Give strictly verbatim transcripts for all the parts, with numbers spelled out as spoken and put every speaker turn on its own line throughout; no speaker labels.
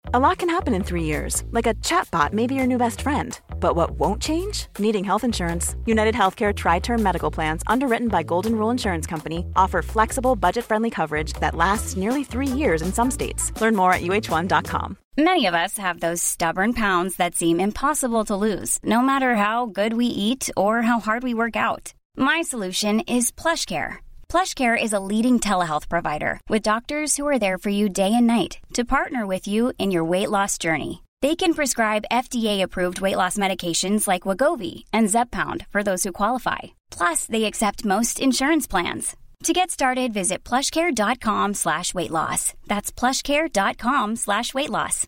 A lot can happen in three years, like a chatbot may be your new best friend. But what won't change? Needing health insurance. United Healthcare Tri-Term Medical Plans, underwritten by Golden Rule Insurance Company, offer flexible, budget-friendly coverage that lasts nearly three years in some states. Learn more at U H one dot com.
Many of us have those stubborn pounds that seem impossible to lose, no matter how good we eat or how hard we work out. My solution is PlushCare. PlushCare is a leading telehealth provider with doctors who are there for you day and night to partner with you in your weight loss journey. They can prescribe F D A-approved weight loss medications like Wegovy and Zepbound for those who qualify. Plus, they accept most insurance plans. To get started, visit plushcare.com slash weight loss. That's plushcare.com slash weight loss.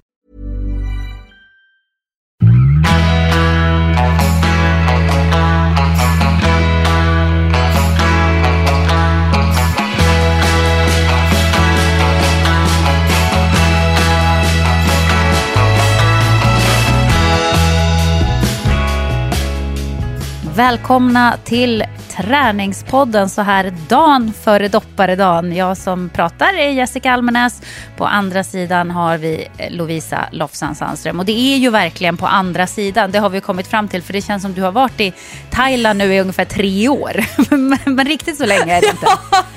Välkomna till Träningspodden så här dagen före dopparedagen. Jag som pratar är Jessica Almenäs. På andra sidan har vi Lovisa Lofsan Sandström. Och det är ju verkligen på andra sidan. Det har vi kommit fram till, för det känns som du har varit i Thailand nu i ungefär tre år. men, men riktigt så länge är det inte.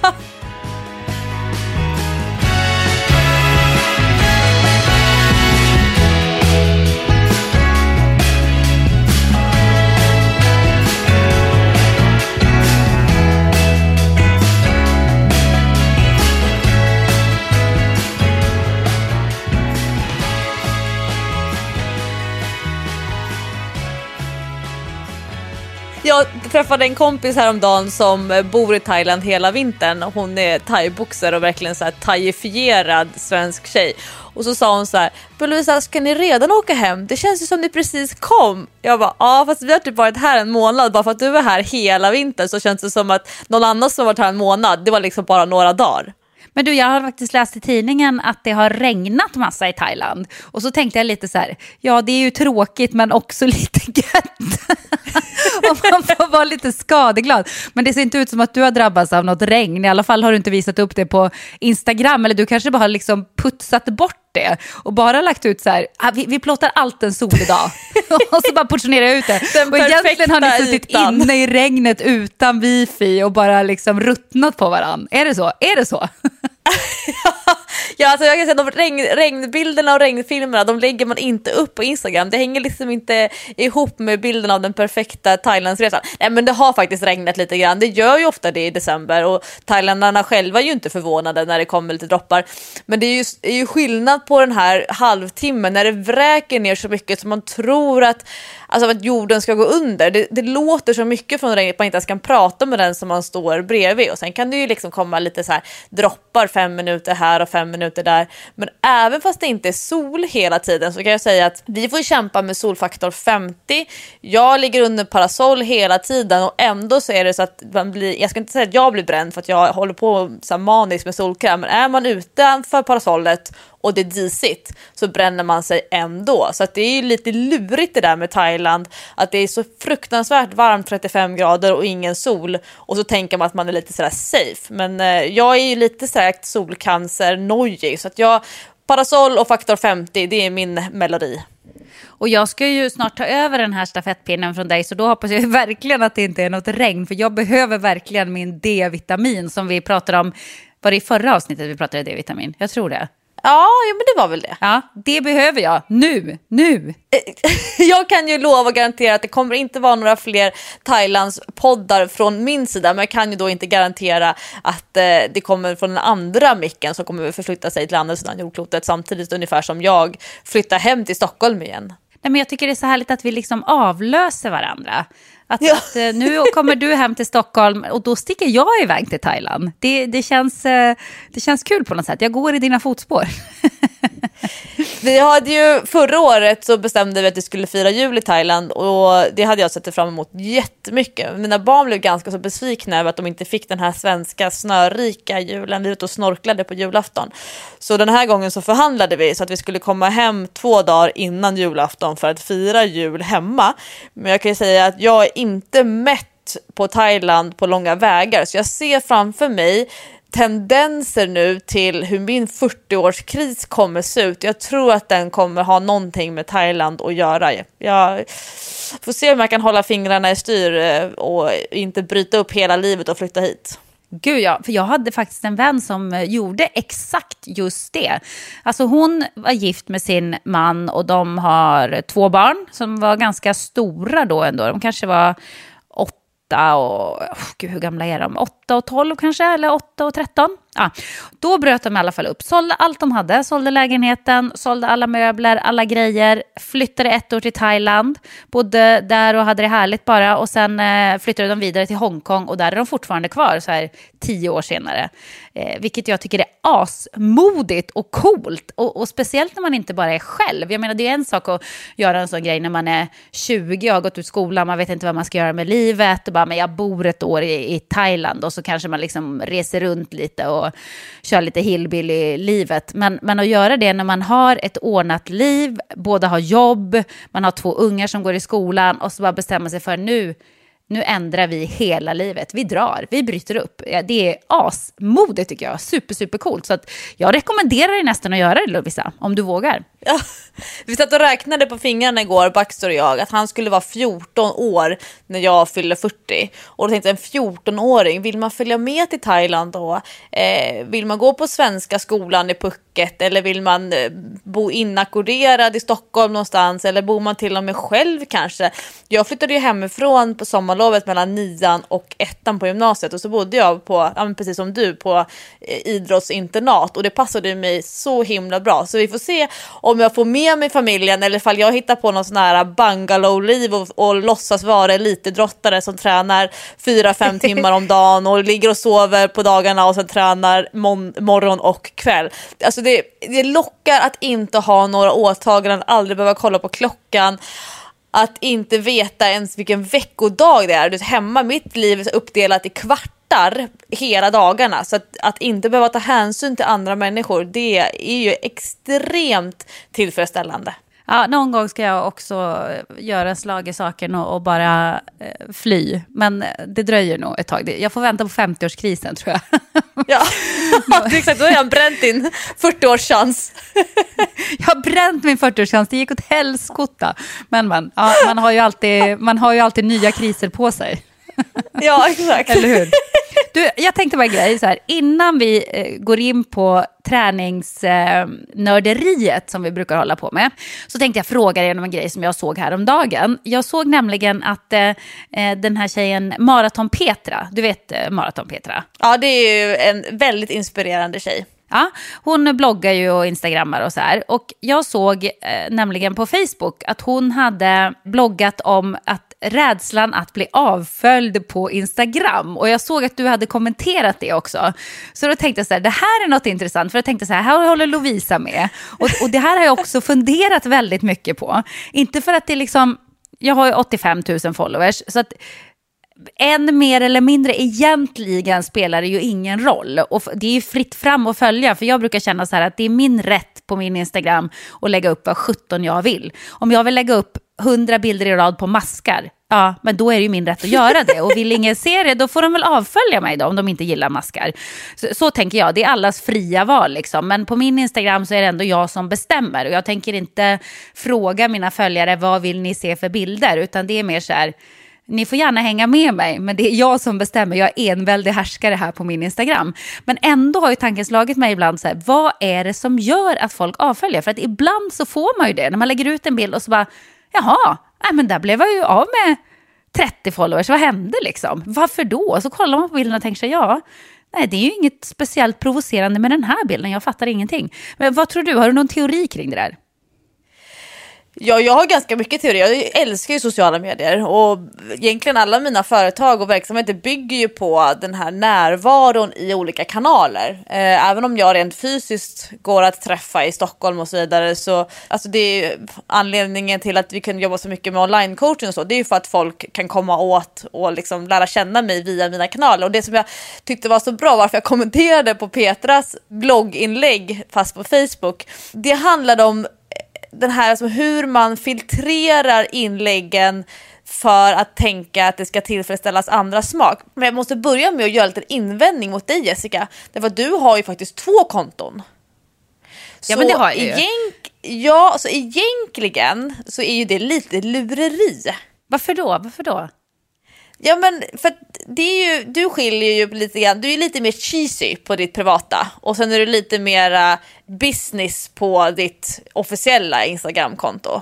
Jag träffade en kompis häromdagen som bor i Thailand hela vintern. Hon är thaiboxare och verkligen så här thaifierad svensk tjej. Och så sa hon så här: Lovisa, ska ni redan åka hem? Det känns ju som ni precis kom. Jag bara, ja fast vi har typ varit här en månad. Bara för att du är här hela vintern så känns det som att någon annan som varit här en månad, det var liksom bara några dagar.
Men du, jag har faktiskt läst i tidningen att det har regnat massa i Thailand. Och så tänkte jag lite så här, ja det är ju tråkigt men också lite gött. Och man får vara lite skadeglad. Men det ser inte ut som att du har drabbats av något regn. I alla fall har du inte visat upp det på Instagram. Eller du kanske bara har liksom putsat bort det. Och bara lagt ut så här, ah, vi, vi plåtar allt en solig dag. Och så bara portionerar jag ut det. Den och egentligen har ni suttit ytan. Inne i regnet utan wifi och bara liksom ruttnat på varann. Är det så? Är det så?
Ja, alltså jag kan säga de regn, regnbilderna och regnfilmerna, de lägger man inte upp på Instagram. Det hänger liksom inte ihop med bilden av den perfekta Thailandsresan. Nej, men det har faktiskt regnat lite grann. Det gör ju ofta det i december och thailändarna själva är ju inte förvånade när det kommer lite droppar. Men det är ju, är ju skillnad på den här halvtimmen när det vräker ner så mycket som man tror att, alltså att jorden ska gå under. Det, det låter så mycket från regnet att man inte ens kan prata med den som man står bredvid. Och sen kan det ju liksom komma lite så här droppar fem minuter här och fem minuter där. Men även fast det inte är sol hela tiden så kan jag säga att vi får kämpa med solfaktor femtio. Jag ligger under parasoll hela tiden och ändå så är det så att man blir, jag ska inte säga att jag blir bränd för att jag håller på så maniskt med solkräm, men är man utanför parasollet och det är disigt så bränner man sig ändå. Så att det är ju lite lurigt det där med Thailand, att det är så fruktansvärt varmt, trettiofem grader och ingen sol, och så tänker man att man är lite sådär safe. Men eh, jag är ju lite säkert solcancer-nojig, så att jag, parasoll och faktor femtio, det är min melodi.
Och jag ska ju snart ta över den här stafettpinnen från dig, så då hoppas jag verkligen att det inte är något regn, för jag behöver verkligen min D-vitamin som vi pratade om. Var det i förra avsnittet vi pratade D-vitamin? Jag tror det.
Ja, ja, men det var väl det.
Ja, det behöver jag. Nu, nu.
Jag kan ju lova och garantera att det kommer inte vara några fler Thailands poddar från min sida. Men jag kan ju då inte garantera att eh, det kommer från den andra micken som kommer förflytta sig till andra sidan jordklotet samtidigt, ungefär som jag flyttar hem till Stockholm igen.
Nej, men jag tycker det är så härligt att vi liksom avlöser varandra. Att,
ja.
att nu kommer du hem till Stockholm och då sticker jag iväg till Thailand. Det, det, känns, det känns kul på något sätt. Jag går i dina fotspår.
Vi hade ju förra året så bestämde vi att vi skulle fira jul i Thailand, och det hade jag sett fram emot jättemycket. Mina barn blev ganska så besvikna över att de inte fick den här svenska snörika julen. Vi var ute och snorklade på julafton. Så den här gången så förhandlade vi så att vi skulle komma hem två dagar innan julafton för att fira jul hemma. Men jag kan ju säga att jag är inte mätt på Thailand på långa vägar, så jag ser framför mig tendenser nu till hur min fyrtio-årskris kommer se ut. Jag tror att den kommer ha någonting med Thailand att göra. Jag får se om jag kan hålla fingrarna i styr och inte bryta upp hela livet och flytta hit.
Gud ja, för jag hade faktiskt en vän som gjorde exakt just det. Alltså hon var gift med sin man och de har två barn som var ganska stora då ändå. De kanske var åtta och, oh, gud hur gamla är de? åtta och tolv kanske, eller åtta och tretton. Ja, då bröt de i alla fall upp, sålde allt de hade, sålde lägenheten, sålde alla möbler, alla grejer, flyttade ett år till Thailand, bodde där och hade det härligt bara, och sen eh, flyttade de vidare till Hongkong och där är de fortfarande kvar så här tio år senare. Eh, vilket jag tycker är asmodigt och coolt, och, och speciellt när man inte bara är själv. Jag menar det är en sak att göra en sån grej när man är tjugo och har gått ut skolan, man vet inte vad man ska göra med livet och bara, men jag bor ett år i, i Thailand, och så kanske man liksom reser runt lite och kör lite hillbilly-livet. Men, men att göra det när man har ett ordnat liv, båda har jobb, man har två ungar som går i skolan, och så bara bestämma sig för nu, nu ändrar vi hela livet. Vi drar, vi bryter upp. Ja, det är asmodigt tycker jag. Super, super coolt. Så att jag rekommenderar dig nästan att göra det, Lovisa, om du vågar.
Ja, vi satt och räknade på fingrarna igår, Baxter och jag, att han skulle vara fjorton år när jag fyller fyrtio. Och då tänkte jag, en fjorton-åring, vill man följa med till Thailand då? Eh, vill man gå på svenska skolan i Phuket? Eller vill man eh, bo inackorderad i Stockholm någonstans? Eller bor man till och med själv kanske? Jag flyttade ju hemifrån på sommarlovet mellan nian och ettan på gymnasiet. Och så bodde jag på, ja, precis som du, på eh, idrottsinternat. Och det passade mig så himla bra. Så vi får se om jag får med mig familjen, eller ifall jag hittar på någon sån här bungalow-liv och, och låtsas vara elitidrottare som tränar fyra fem timmar om dagen och ligger och sover på dagarna och sen tränar mon- morgon och kväll. Alltså det, det lockar att inte ha några åtaganden, aldrig behöva kolla på klockan, att inte veta ens vilken veckodag det är. Du, hemma, mitt liv är uppdelat i kvartar hela dagarna, så att, att inte behöva ta hänsyn till andra människor, det är ju extremt tillfredsställande.
Ja, någon gång ska jag också göra en slag i saken och, och bara eh, fly. Men det dröjer nog ett tag. Jag får vänta på femtio-årskrisen tror jag.
Ja, exakt. Då har jag bränt din fyrtio-årschans.
Jag har bränt min fyrtio-årschans. Det gick åt helskotta. Men man, ja, man, har ju alltid, man har ju alltid nya kriser på sig.
Ja, exakt.
Eller hur? Du, jag tänkte bara en grej så här. Innan vi eh, går in på träningsnörderiet eh, som vi brukar hålla på med, så tänkte jag fråga dig om en grej som jag såg här om dagen. Jag såg nämligen att eh, den här tjejen Maraton Petra, du vet eh, Maraton Petra?
Ja, det är ju en väldigt inspirerande tjej.
Ja, hon bloggar ju och instagrammar och så här. Och jag såg eh, nämligen på Facebook att hon hade bloggat om att rädslan att bli avföljd på Instagram. Och jag såg att du hade kommenterat det också. Så då tänkte jag så här, det här är något intressant. För jag tänkte så här, här håller Lovisa med. Och, och det här har jag också funderat väldigt mycket på. Inte för att det liksom, jag har ju åttiofem tusen followers. Så att än mer eller mindre egentligen spelar det ju ingen roll. Och det är ju fritt fram att följa. För jag brukar känna så här att det är min rätt på min Instagram att lägga upp vad sjutton jag vill. Om jag vill lägga upp hundra bilder i rad på maskar, ja, men då är det ju min rätt att göra det. Och vill ingen se det, då får de väl avfölja mig då, om de inte gillar maskar. Så, så tänker jag, det är allas fria val liksom. Men på min Instagram så är det ändå jag som bestämmer. Och jag tänker inte fråga mina följare, vad vill ni se för bilder? Utan det är mer så här, ni får gärna hänga med mig, men det är jag som bestämmer. Jag är enväldig härskare här på min Instagram. Men ändå har ju tanken slagit mig ibland så här, vad är det som gör att folk avföljer? För att ibland så får man ju det, när man lägger ut en bild och så bara, jaha, nej, men där blev jag ju av med trettio followers. Vad hände liksom? Varför då? Så kollar man på bilden och tänker sig, ja, nej, det är ju inget speciellt provocerande med den här bilden. Jag fattar ingenting. Men vad tror du? Har du någon teori kring det där?
Ja, jag har ganska mycket teori. Jag älskar ju sociala medier och egentligen alla mina företag och verksamheter bygger ju på den här närvaron i olika kanaler. Eh, även om jag rent fysiskt går att träffa i Stockholm och så vidare, så alltså det är anledningen till att vi kan jobba så mycket med online-coaching och så. Det är ju för att folk kan komma åt och liksom lära känna mig via mina kanaler. Och det som jag tyckte var så bra, varför jag kommenterade på Petras blogginlägg fast på Facebook, det handlade om den här, alltså hur man filtrerar inläggen för att tänka att det ska tillfredsställas andra smak. Men jag måste börja med att göra lite invändning mot dig, Jessica. Därför att du har ju faktiskt två konton. Så
ja, men det har jag ju.
Egent- ja, så egentligen så är ju det lite lureri.
Varför då? Varför då?
Ja, men för det är ju, du skiljer ju lite grann, du är lite mer cheesy på ditt privata och sen är du lite mer business på ditt officiella Instagram-konto.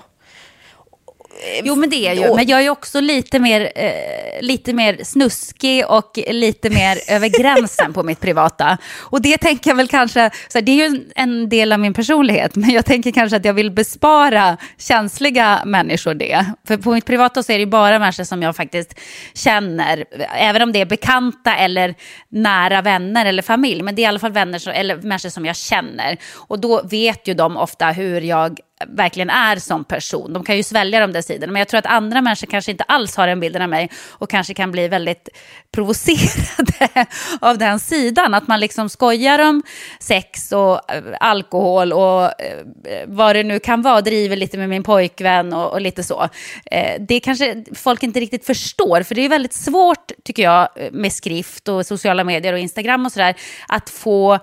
Jo, men det är ju, men jag är ju också lite mer, eh, lite mer snuskig och lite mer över gränsen på mitt privata. Och det tänker jag väl kanske, så här, det är ju en, en del av min personlighet, men jag tänker kanske att jag vill bespara känsliga människor det. För på mitt privata så är det ju bara människor som jag faktiskt känner, även om det är bekanta eller nära vänner eller familj, men det är i alla fall vänner som, eller människor som jag känner. Och då vet ju de ofta hur jag verkligen är som person. De kan ju svälja de där sidorna, men jag tror att andra människor kanske inte alls har den bilden av mig och kanske kan bli väldigt provocerade av den sidan. Att man liksom skojar om sex och alkohol och vad det nu kan vara, driver lite med min pojkvän och, och lite så. Det kanske folk inte riktigt förstår, för det är väldigt svårt, tycker jag, med skrift och sociala medier och Instagram och sådär, att få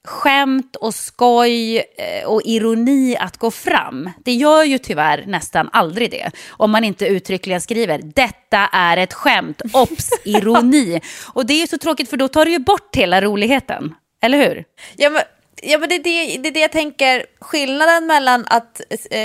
skämt och skoj och ironi att gå fram. Det gör ju tyvärr nästan aldrig det. Om man inte uttryckligen skriver detta är ett skämt, ops, ironi. Och det är ju så tråkigt, för då tar det ju bort hela roligheten. Eller hur?
Ja, men, ja, men det, är det, det är det jag tänker. Skillnaden mellan att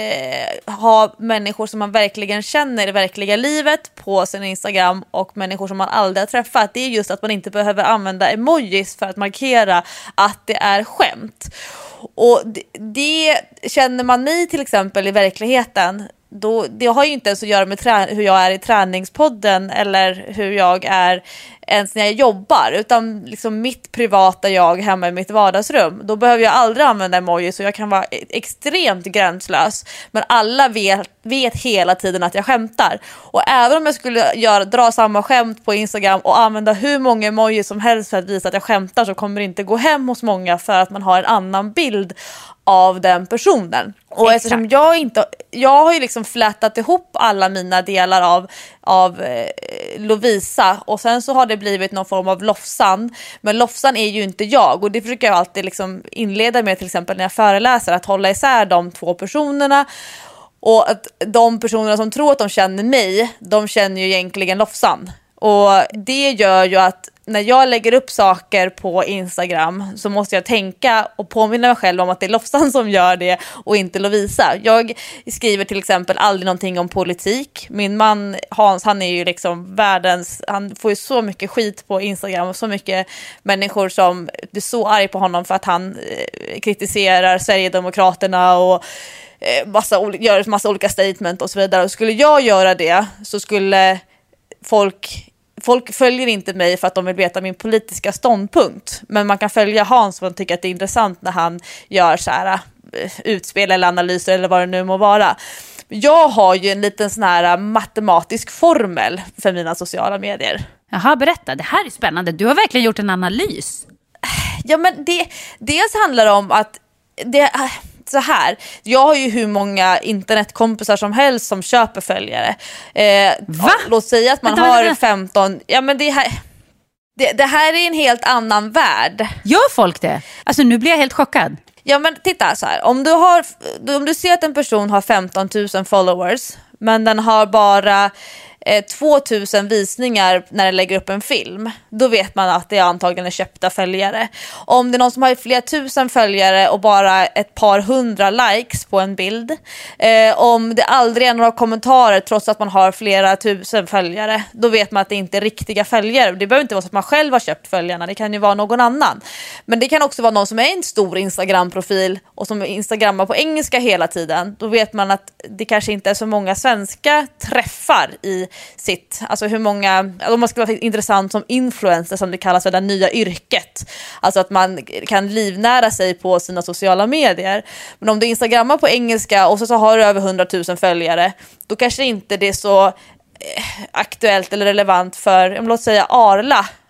eh, ha människor som man verkligen känner i verkliga livet på sin Instagram och människor som man aldrig har träffat, det är just att man inte behöver använda emojis för att markera att det är skämt. Och det, det känner man mig till exempel i verkligheten, då, det har ju inte ens att göra med trä- hur jag är i träningspodden eller hur jag är ens när jag jobbar, utan liksom mitt privata jag hemma i mitt vardagsrum. Då behöver jag aldrig använda emojis, så jag kan vara extremt gränslös, men alla vet, vet hela tiden att jag skämtar. Och även om jag skulle göra, dra samma skämt på Instagram och använda hur många emojis som helst för att visa att jag skämtar, så kommer det inte gå hem hos många, för att man har en annan bild av den personen. Och eftersom jag inte, jag har ju liksom flätat ihop alla mina delar av, av eh, Lovisa, och sen så har det blivit någon form av Lofsan, men Lofsan är ju inte jag, och det försöker jag alltid liksom inleda med, till exempel när jag föreläser, att hålla isär de två personerna. Och att de personerna som tror att de känner mig, de känner ju egentligen Lofsan. Och det gör ju att när jag lägger upp saker på Instagram så måste jag tänka och påminna mig själv om att det är Lofsan som gör det och inte Lovisa. Jag skriver till exempel aldrig någonting om politik. Min man Hans, han är ju liksom världens, han får ju så mycket skit på Instagram och så mycket människor som blir så arg på honom för att han eh, kritiserar Sverigedemokraterna och eh, massa, gör massa olika statement och så vidare. Och skulle jag göra det så skulle folk Folk följer inte mig för att de vill veta min politiska ståndpunkt. Men man kan följa Hans för att tycker att det är intressant när han gör så här utspel eller analyser eller vad det nu må vara. Jag har ju en liten sån här matematisk formel för mina sociala medier.
Jaha, berätta. Det här är spännande. Du har verkligen gjort en analys.
Ja, men det dels handlar det om att det så här, jag har ju hur många internetkompisar som helst som köper följare. Eh,
Va?
Låt säga att man
vänta,
har
vänta.
femton. Ja, men det här, det, det här är en helt annan värld.
Gör folk det? Alltså nu blir jag helt chockad.
Ja, men titta så här. Om du, har, om du ser att en person har femton tusen followers, men den har bara eh, två tusen visningar när den lägger upp en film, då vet man att det antagligen är köpta följare. Om det är någon som har flera tusen följare och bara ett par hundra likes på en bild, eh, om det aldrig är några kommentarer trots att man har flera tusen följare, då vet man att det inte är riktiga följare. Det behöver inte vara så att man själv har köpt följarna, det kan ju vara någon annan. Men det kan också vara någon som är en stor Instagram-profil och som instagrammar på engelska hela tiden. Då vet man att det kanske inte är så många svenska träffar i sitt, alltså hur många, om man ska vara intressant som influencer, som det kallas för det nya yrket, alltså att man kan livnära sig på sina sociala medier. Men om du instagrammar på engelska och så, så har du över hundratusen följare, då kanske inte det är så eh, aktuellt eller relevant för, låt säga Arla,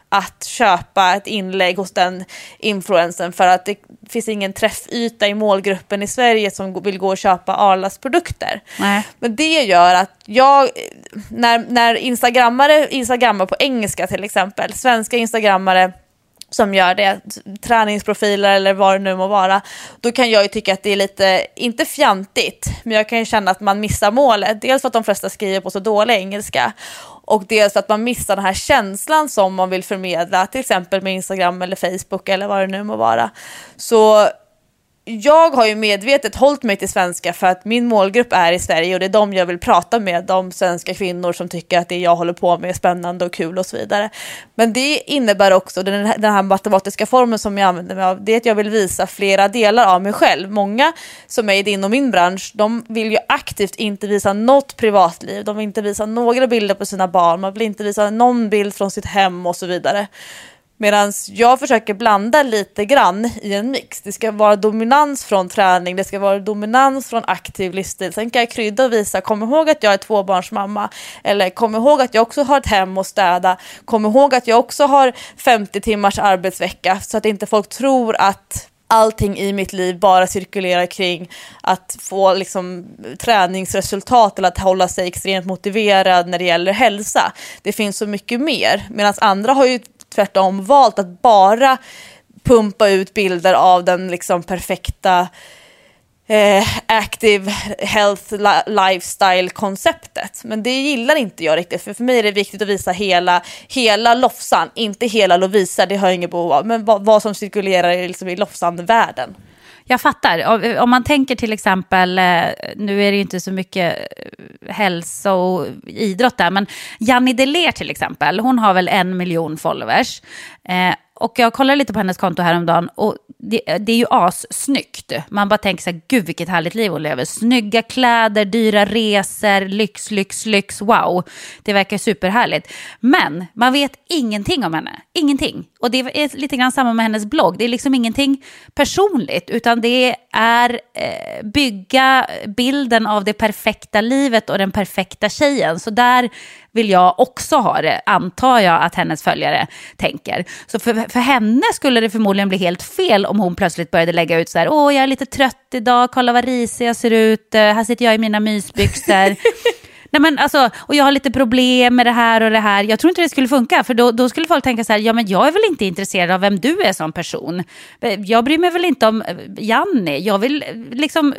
att köpa ett inlägg hos den influensen för att det finns ingen träffyta i målgruppen i Sverige som vill gå och köpa Arlas produkter.
Nej.
Men det gör att jag, när, när instagrammare, instagrammar på engelska till exempel, svenska instagrammare som gör det, träningsprofiler eller vad det nu må vara, då kan jag ju tycka att det är lite, inte fjantigt, men jag kan ju känna att man missar målet. Dels för att de flesta skriver på så dålig engelska och dels för att man missar den här känslan som man vill förmedla, till exempel med Instagram eller Facebook eller vad det nu må vara. Så jag har ju medvetet hållit mig till svenska för att min målgrupp är i Sverige och det är de jag vill prata med, de svenska kvinnor som tycker att det jag håller på med är spännande och kul och så vidare. Men det innebär också den här, den här matematiska formen som jag använder mig av, det är att jag vill visa flera delar av mig själv. Många som är inom min bransch, de vill ju aktivt inte visa något privatliv, de vill inte visa några bilder på sina barn, man vill inte visa någon bild från sitt hem och så vidare. Medan jag försöker blanda lite grann i en mix. Det ska vara dominans från träning, det ska vara dominans från aktiv livsstil. Sen kan jag krydda och visa, kom ihåg att jag är tvåbarnsmamma. Eller kom ihåg att jag också har ett hem och städa. Kom ihåg att jag också har femtio timmars arbetsvecka. Så att inte folk tror att allting i mitt liv bara cirkulerar kring att få liksom träningsresultat eller att hålla sig extremt motiverad när det gäller hälsa. Det finns så mycket mer. Medan andra har ju tvärtom valt att bara pumpa ut bilder av den liksom perfekta eh, active health li- lifestyle konceptet. Men det gillar inte jag riktigt, för för mig är det viktigt att visa hela, hela Lofsan, inte hela Lovisa, det har jag inget behov av, men vad, vad som cirkulerar i, liksom, i Lofsan-världen.
Jag fattar. Om man tänker till exempel, nu är det ju inte så mycket hälsa och idrott där, men Janni Deler till exempel, hon har väl en miljon followers. Eh, och jag kollar lite på hennes konto häromdagen och det, det är ju assnyggt. Man bara tänker så här, gud vilket härligt liv hon lever. Snygga kläder, dyra resor, lyx, lyx, lyx, wow. Det verkar superhärligt. Men man vet ingenting om henne. Ingenting. Och det är lite grann samma med hennes blogg. Det är liksom ingenting personligt, utan det är eh, bygga bilden av det perfekta livet och den perfekta tjejen. Så där vill jag också ha det, antar jag att hennes följare tänker. Så för, för henne skulle det förmodligen bli helt fel om hon plötsligt började lägga ut så här, åh jag är lite trött idag, kolla vad risig jag ser ut, här sitter jag i mina mysbyxor. Nej, men alltså, och jag har lite problem med det här och det här. Jag tror inte det skulle funka, för då, då skulle folk tänka så här, ja men jag är väl inte intresserad av vem du är som person. Jag bryr mig väl inte om Janni. Jag vill liksom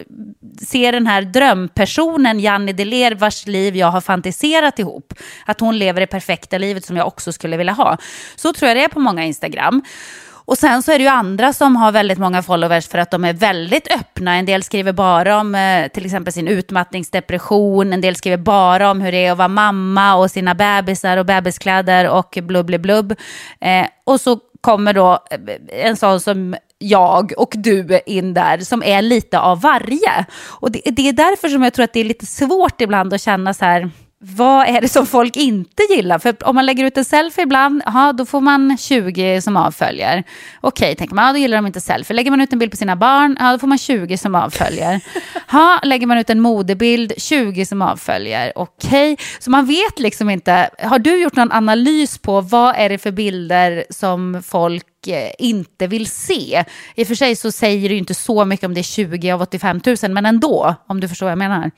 se den här drömpersonen Janni Deler, vars liv jag har fantiserat ihop. Att hon lever det perfekta livet som jag också skulle vilja ha. Så tror jag det är på många Instagram. Och sen så är det ju andra som har väldigt många followers för att de är väldigt öppna. En del skriver bara om eh, till exempel sin utmattningsdepression. En del skriver bara om hur det är att vara mamma och sina bebisar och bebiskläder och blubb, blubb, blubb. Eh, och så kommer då en sån som jag och du in där som är lite av varje. Och det, det är därför som jag tror att det är lite svårt ibland att känna så här, vad är det som folk inte gillar? För om man lägger ut en selfie ibland, aha, då får man tjugo som avföljer. Okej, tänker man, ja, då gillar de inte selfie. Lägger man ut en bild på sina barn, ja, då får man tjugo som avföljer. Ha, lägger man ut en modebild, tjugo som avföljer. Okej, så man vet liksom inte. Har du gjort någon analys på vad är det för bilder som folk inte vill se? I och för sig så säger du inte så mycket om det är tjugo av åttiofem tusen, men ändå, om du förstår vad jag menar.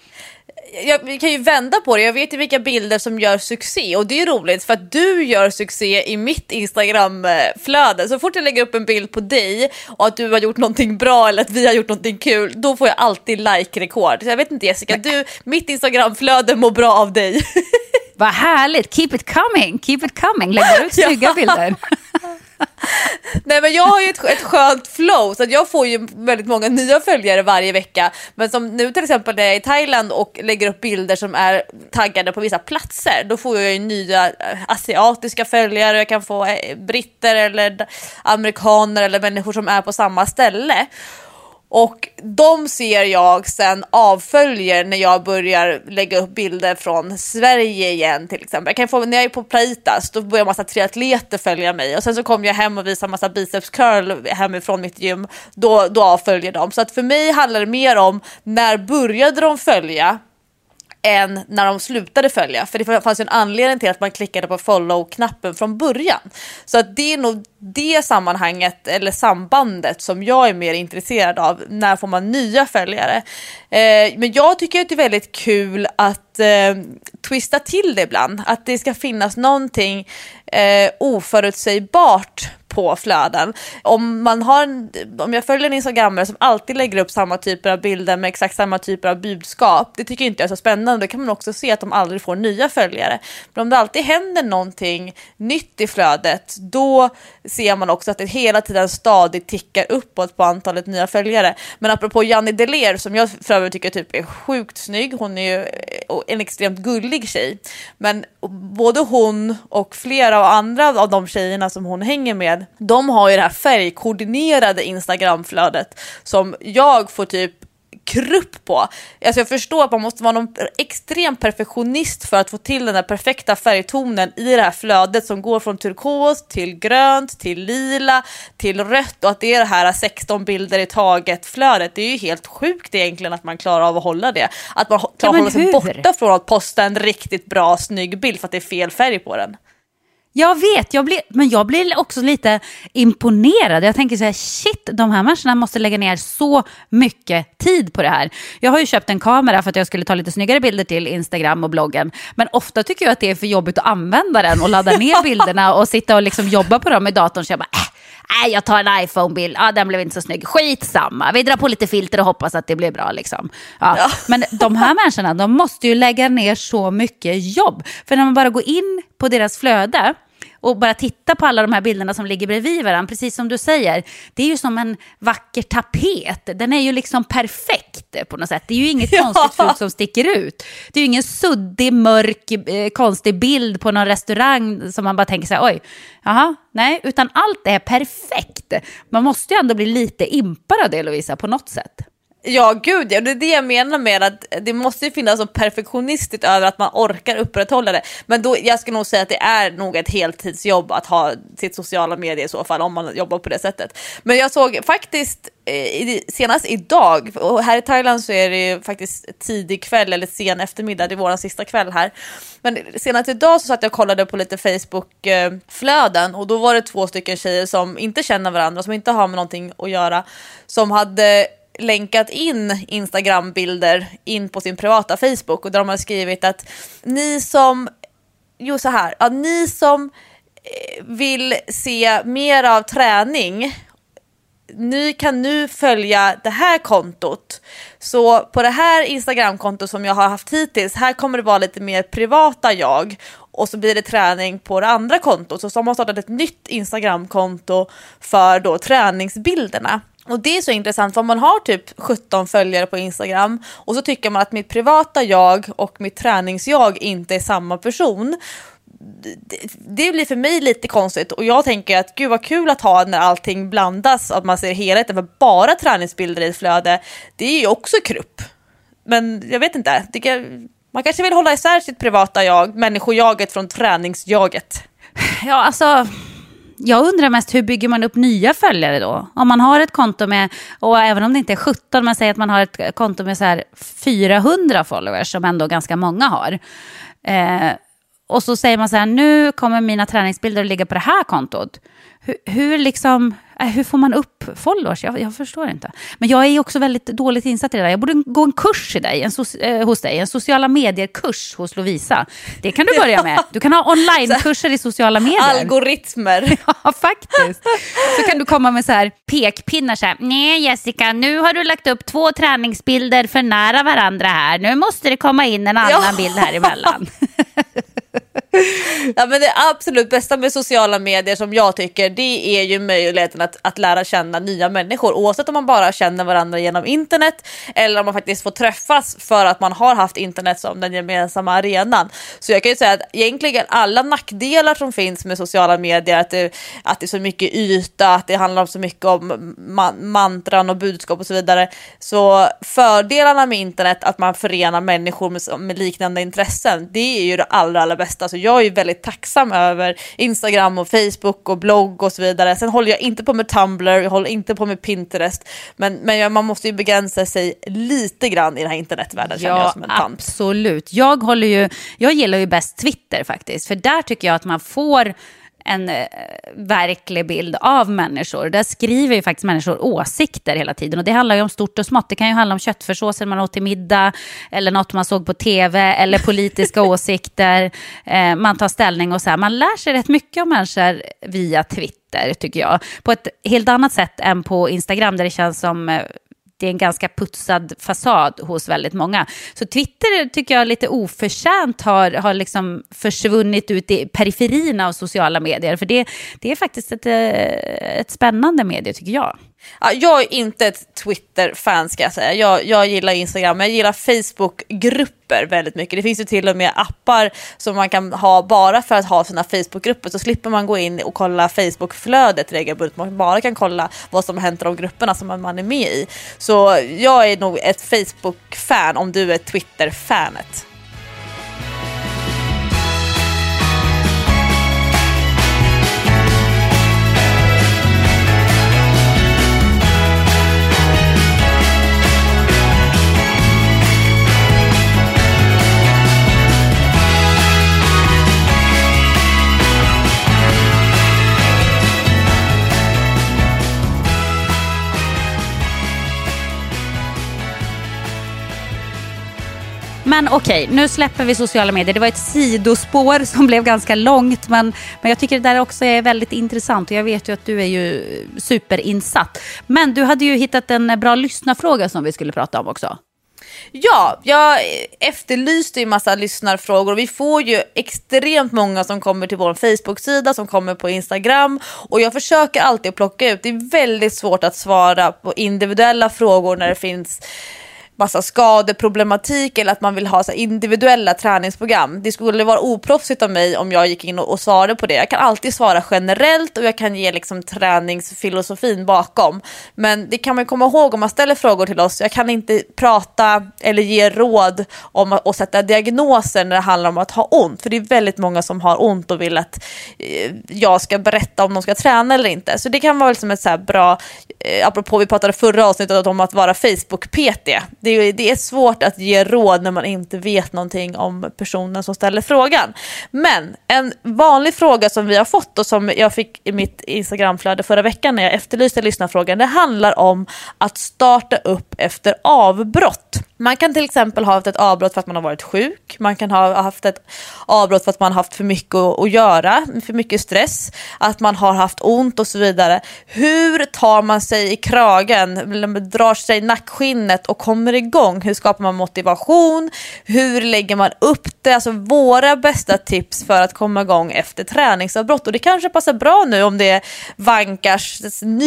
Jag kan ju vända på det. Jag vet ju vilka bilder som gör succé. Och det är roligt för att du gör succé i mitt Instagram-flöde. Så fort jag lägger upp en bild på dig och att du har gjort någonting bra eller att vi har gjort någonting kul, då får jag alltid like-rekord. Så jag vet inte, Jessica, du, mitt Instagram-flöde mår bra av dig.
Vad härligt, keep it coming, keep it coming. Lägger ut snygga ja. bilder.
Nej, men jag har ju ett, ett skönt flow, så att jag får ju väldigt många nya följare varje vecka. Men som nu till exempel när jag är i Thailand och lägger upp bilder som är taggade på vissa platser, då får jag ju nya asiatiska följare. Jag kan få britter eller amerikaner eller människor som är på samma ställe. Och de ser jag sen avföljer när jag börjar lägga upp bilder från Sverige igen till exempel. Jag kan få, när jag är på Plaitas, då börjar massa triatleter följa mig. Och sen så kommer jag hem och visar massa biceps curl hemifrån mitt gym. Då, då avföljer de. Så att för mig handlar det mer om när började de följa än när de slutade följa. För det fanns ju en anledning till att man klickade på follow-knappen från början. Så att det är nog det sammanhanget eller sambandet som jag är mer intresserad av. När får man nya följare? Eh, men jag tycker att det är väldigt kul att eh, twista till det ibland. Att det ska finnas någonting eh, oförutsägbart på flöden. Om man har en, om jag följer en instagrammare som alltid lägger upp samma typer av bilder med exakt samma typer av budskap, det tycker inte jag är så spännande. Då kan man också se att de aldrig får nya följare. Men om det alltid händer någonting nytt i flödet, då ser man också att det hela tiden stadigt tickar uppåt på antalet nya följare. Men apropå Janni Deler, som jag för övrigt tycker typ är sjukt snygg, hon är ju en extremt gullig tjej. Men både hon och flera av andra av de tjejerna som hon hänger med, de har ju det här färgkoordinerade Instagramflödet som jag får typ krupp på. Alltså jag förstår att man måste vara någon extrem perfektionist för att få till den där perfekta färgtonen i det här flödet som går från turkos till grönt till lila till rött, och att det är det här sexton bilder i taget flödet. Det är ju helt sjukt egentligen att man klarar av att hålla det. Att man klarar ja, att hålla sig borta från att posta en riktigt bra snygg bild för att det är fel färg på den.
Jag vet, jag blir, men jag blir också lite imponerad. Jag tänker så här, shit, de här människorna måste lägga ner så mycket tid på det här. Jag har ju köpt en kamera för att jag skulle ta lite snyggare bilder till Instagram och bloggen. Men ofta tycker jag att det är för jobbigt att använda den och ladda ner bilderna och sitta och liksom jobba på dem i datorn. Så jag bara, äh, äh, jag tar en iPhone-bild. Ja, den blev inte så snygg. Skitsamma. Vi drar på lite filter och hoppas att det blir bra liksom. Ja. Ja. Men de här människorna, de måste ju lägga ner så mycket jobb. För när man bara går in på deras flöde och bara titta på alla de här bilderna som ligger bredvid varandra, precis som du säger, det är ju som en vacker tapet. Den är ju liksom perfekt på något sätt. Det är ju inget ja. konstigt fult som sticker ut. Det är ju ingen suddig, mörk, eh, konstig bild på någon restaurang som man bara tänker så här, oj, jaha, nej, utan allt är perfekt. Man måste ju ändå bli lite impad av det, Lovisa, på något sätt.
Ja, gud, ja, det är det jag menar med att det måste ju finnas så perfektionistiskt över att man orkar upprätthålla det. Men då, jag ska nog säga att det är nog ett heltidsjobb att ha sitt sociala medier i så fall, om man jobbar på det sättet. Men jag såg faktiskt eh, senast idag, och här i Thailand så är det ju faktiskt tidig kväll eller sen eftermiddag, det är våran sista kväll här. Men senast idag så satt jag och kollade på lite Facebook-flöden, och då var det två stycken tjejer som inte känner varandra, som inte har med någonting att göra, som hade länkat in Instagram-bilder in på sin privata Facebook, och där de har skrivit att ni som jo så här, att ni som vill se mer av träning, ni kan nu följa det här kontot. Så på det här Instagram-kontot som jag har haft hittills, här kommer det vara lite mer privata jag, och så blir det träning på det andra kontot. Så de har startat ett nytt Instagram-konto för då träningsbilderna. Och det är så intressant, för man har typ sjutton följare på Instagram och så tycker man att mitt privata jag och mitt träningsjag inte är samma person. Det blir för mig lite konstigt, och jag tänker att gud vad kul att ha när allting blandas, att man ser helheten, för bara träningsbilder i ett flöde, det är ju också krupp. Men jag vet inte, man kanske vill hålla isär sitt privata jag, människojaget från träningsjaget.
Ja, alltså jag undrar mest, hur bygger man upp nya följare då? Om man har ett konto med, och även om det inte är sjutton, man säger att man har ett konto med så här fyrahundra followers, som ändå ganska många har. Eh, och så säger man så här, nu kommer mina träningsbilder att ligga på det här kontot. Hur, hur liksom, äh, hur får man upp followers? Jag, jag förstår inte. Men jag är också väldigt dåligt insatt i det där. Jag borde gå en kurs i dig, en so- eh, hos dig, en sociala medier-kurs hos Lovisa. Det kan du börja med. Du kan ha online-kurser i sociala medier.
Algoritmer.
Ja, faktiskt. Så kan du komma med så här pekpinnar så här. Nej Jessica, nu har du lagt upp två träningsbilder för nära varandra här. Nu måste det komma in en annan ja. bild här emellan.
Ja, men det absolut bästa med sociala medier som jag tycker, det är ju möjligheten att, att lära känna nya människor, oavsett om man bara känner varandra genom internet eller om man faktiskt får träffas för att man har haft internet som den gemensamma arenan. Så jag kan ju säga att egentligen alla nackdelar som finns med sociala medier, att det, att det är så mycket yta, att det handlar om så mycket om man, mantran och budskap och så vidare, så fördelarna med internet, att man förenar människor med, med liknande intressen, det är ju det allra, allra bästa. Så jag är väldigt tacksam över Instagram och Facebook och blogg och så vidare. Sen håller jag inte på med Tumblr, jag håller inte på med Pinterest, men, men man måste ju begränsa sig lite grann i den här internetvärlden,
ja,
känner jag som en tant.
Absolut. Jag håller ju, jag gillar ju bäst Twitter faktiskt, för där tycker jag att man får en eh, verklig bild av människor. Där skriver ju faktiskt människor åsikter hela tiden, och det handlar ju om stort och smått. Det kan ju handla om köttfärssåser man åt till middag, eller något man såg på tv, eller politiska åsikter. Eh, man tar ställning och så här. Man lär sig rätt mycket om människor via Twitter, tycker jag. På ett helt annat sätt än på Instagram, där det känns som eh, det är en ganska putsad fasad hos väldigt många. Så Twitter tycker jag lite oförtjänt har, har liksom försvunnit ut i periferin av sociala medier. För det, det är faktiskt ett, ett spännande medie, tycker jag.
Ja, jag är inte ett Twitter-fan, ska jag säga. Jag, jag gillar Instagram, men jag gillar Facebook-grupper väldigt mycket. Det finns ju till och med appar som man kan ha bara för att ha sina Facebook-grupper. Så slipper man gå in och kolla Facebook-flödet regelbundet. Man bara kan kolla vad som händer de grupperna som man är med i. Så jag är nog ett Facebook-fan om du är Twitter-fanet.
Men okej, nu släpper vi sociala medier. Det var ett sidospår som blev ganska långt, men, men jag tycker det där också är väldigt intressant, och jag vet ju att du är ju superinsatt. Men du hade ju hittat en bra lyssnarfråga som vi skulle prata om också.
Ja, jag efterlyste ju massa lyssnarfrågor, och vi får ju extremt många som kommer till vår Facebook-sida, som kommer på Instagram, och jag försöker alltid att plocka ut. Det är väldigt svårt att svara på individuella frågor när det finns massa skadeproblematik, eller att man vill ha så individuella träningsprogram. Det skulle vara oproffsigt av mig om jag gick in och, och svarade på det. Jag kan alltid svara generellt, och jag kan ge liksom träningsfilosofin bakom. Men det kan man komma ihåg om man ställer frågor till oss. Jag kan inte prata eller ge råd om att och sätta diagnoser när det handlar om att ha ont. För det är väldigt många som har ont och vill att eh, jag ska berätta om de ska träna eller inte. Så det kan vara liksom ett så här bra, eh, apropå vi pratade förra avsnittet om att vara Facebook-P T. Det är, det är svårt att ge råd när man inte vet någonting om personen som ställer frågan. Men en vanlig fråga som vi har fått, och som jag fick i mitt Instagramflöde förra veckan när jag efterlyste lyssnarfrågan, det handlar om att starta upp efter avbrott. Man kan till exempel ha haft ett avbrott för att man har varit sjuk. Man kan ha haft ett avbrott för att man har haft för mycket att göra, för mycket stress, att man har haft ont och så vidare. Hur tar man sig i kragen, drar sig i nackskinnet och kommer igång? Hur skapar man motivation? Hur lägger man upp det? Alltså våra bästa tips för att komma igång efter träningsavbrott. Och det kanske passar bra nu om det är Vankars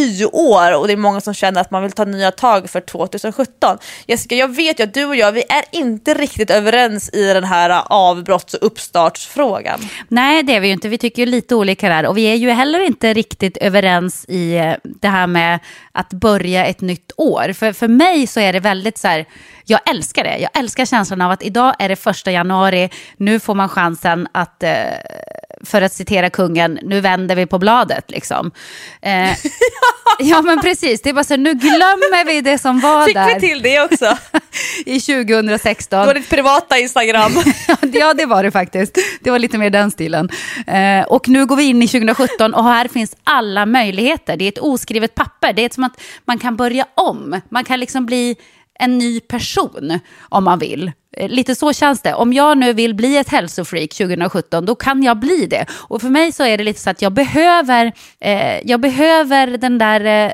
nyår och det är många som känner att man vill ta nya tag för tjugohundrasjutton. Jessica, jag vet ju att du och jag, vi är inte riktigt överens i den här avbrotts- och uppstartsfrågan.
Nej, det är vi ju inte. Vi tycker ju lite olika där. Och vi är ju heller inte riktigt överens i det här med att börja ett nytt år. För, för mig så är det väldigt så här, jag älskar det. Jag älskar känslan av att idag är det första januari. Nu får man chansen att, eh, för att citera kungen, nu vänder vi på bladet liksom. Eh, ja men precis, det är bara så, nu glömmer vi det som var
Fick
där.
Fick vi till det också?
I tjugohundrasexton.
Det var ditt privata Instagram.
Ja, det var det faktiskt. Det var lite mer den stilen. Eh, och nu går vi in i tjugosjutton och här finns alla möjligheter. Det är ett oskrivet papper. Det är som att man kan börja om. Man kan liksom bli en ny person om man vill. Lite så känns det. Om jag nu vill bli ett hälsofreak tjugosjutton, då kan jag bli det. Och för mig så är det lite så att jag behöver, eh, jag behöver den där eh,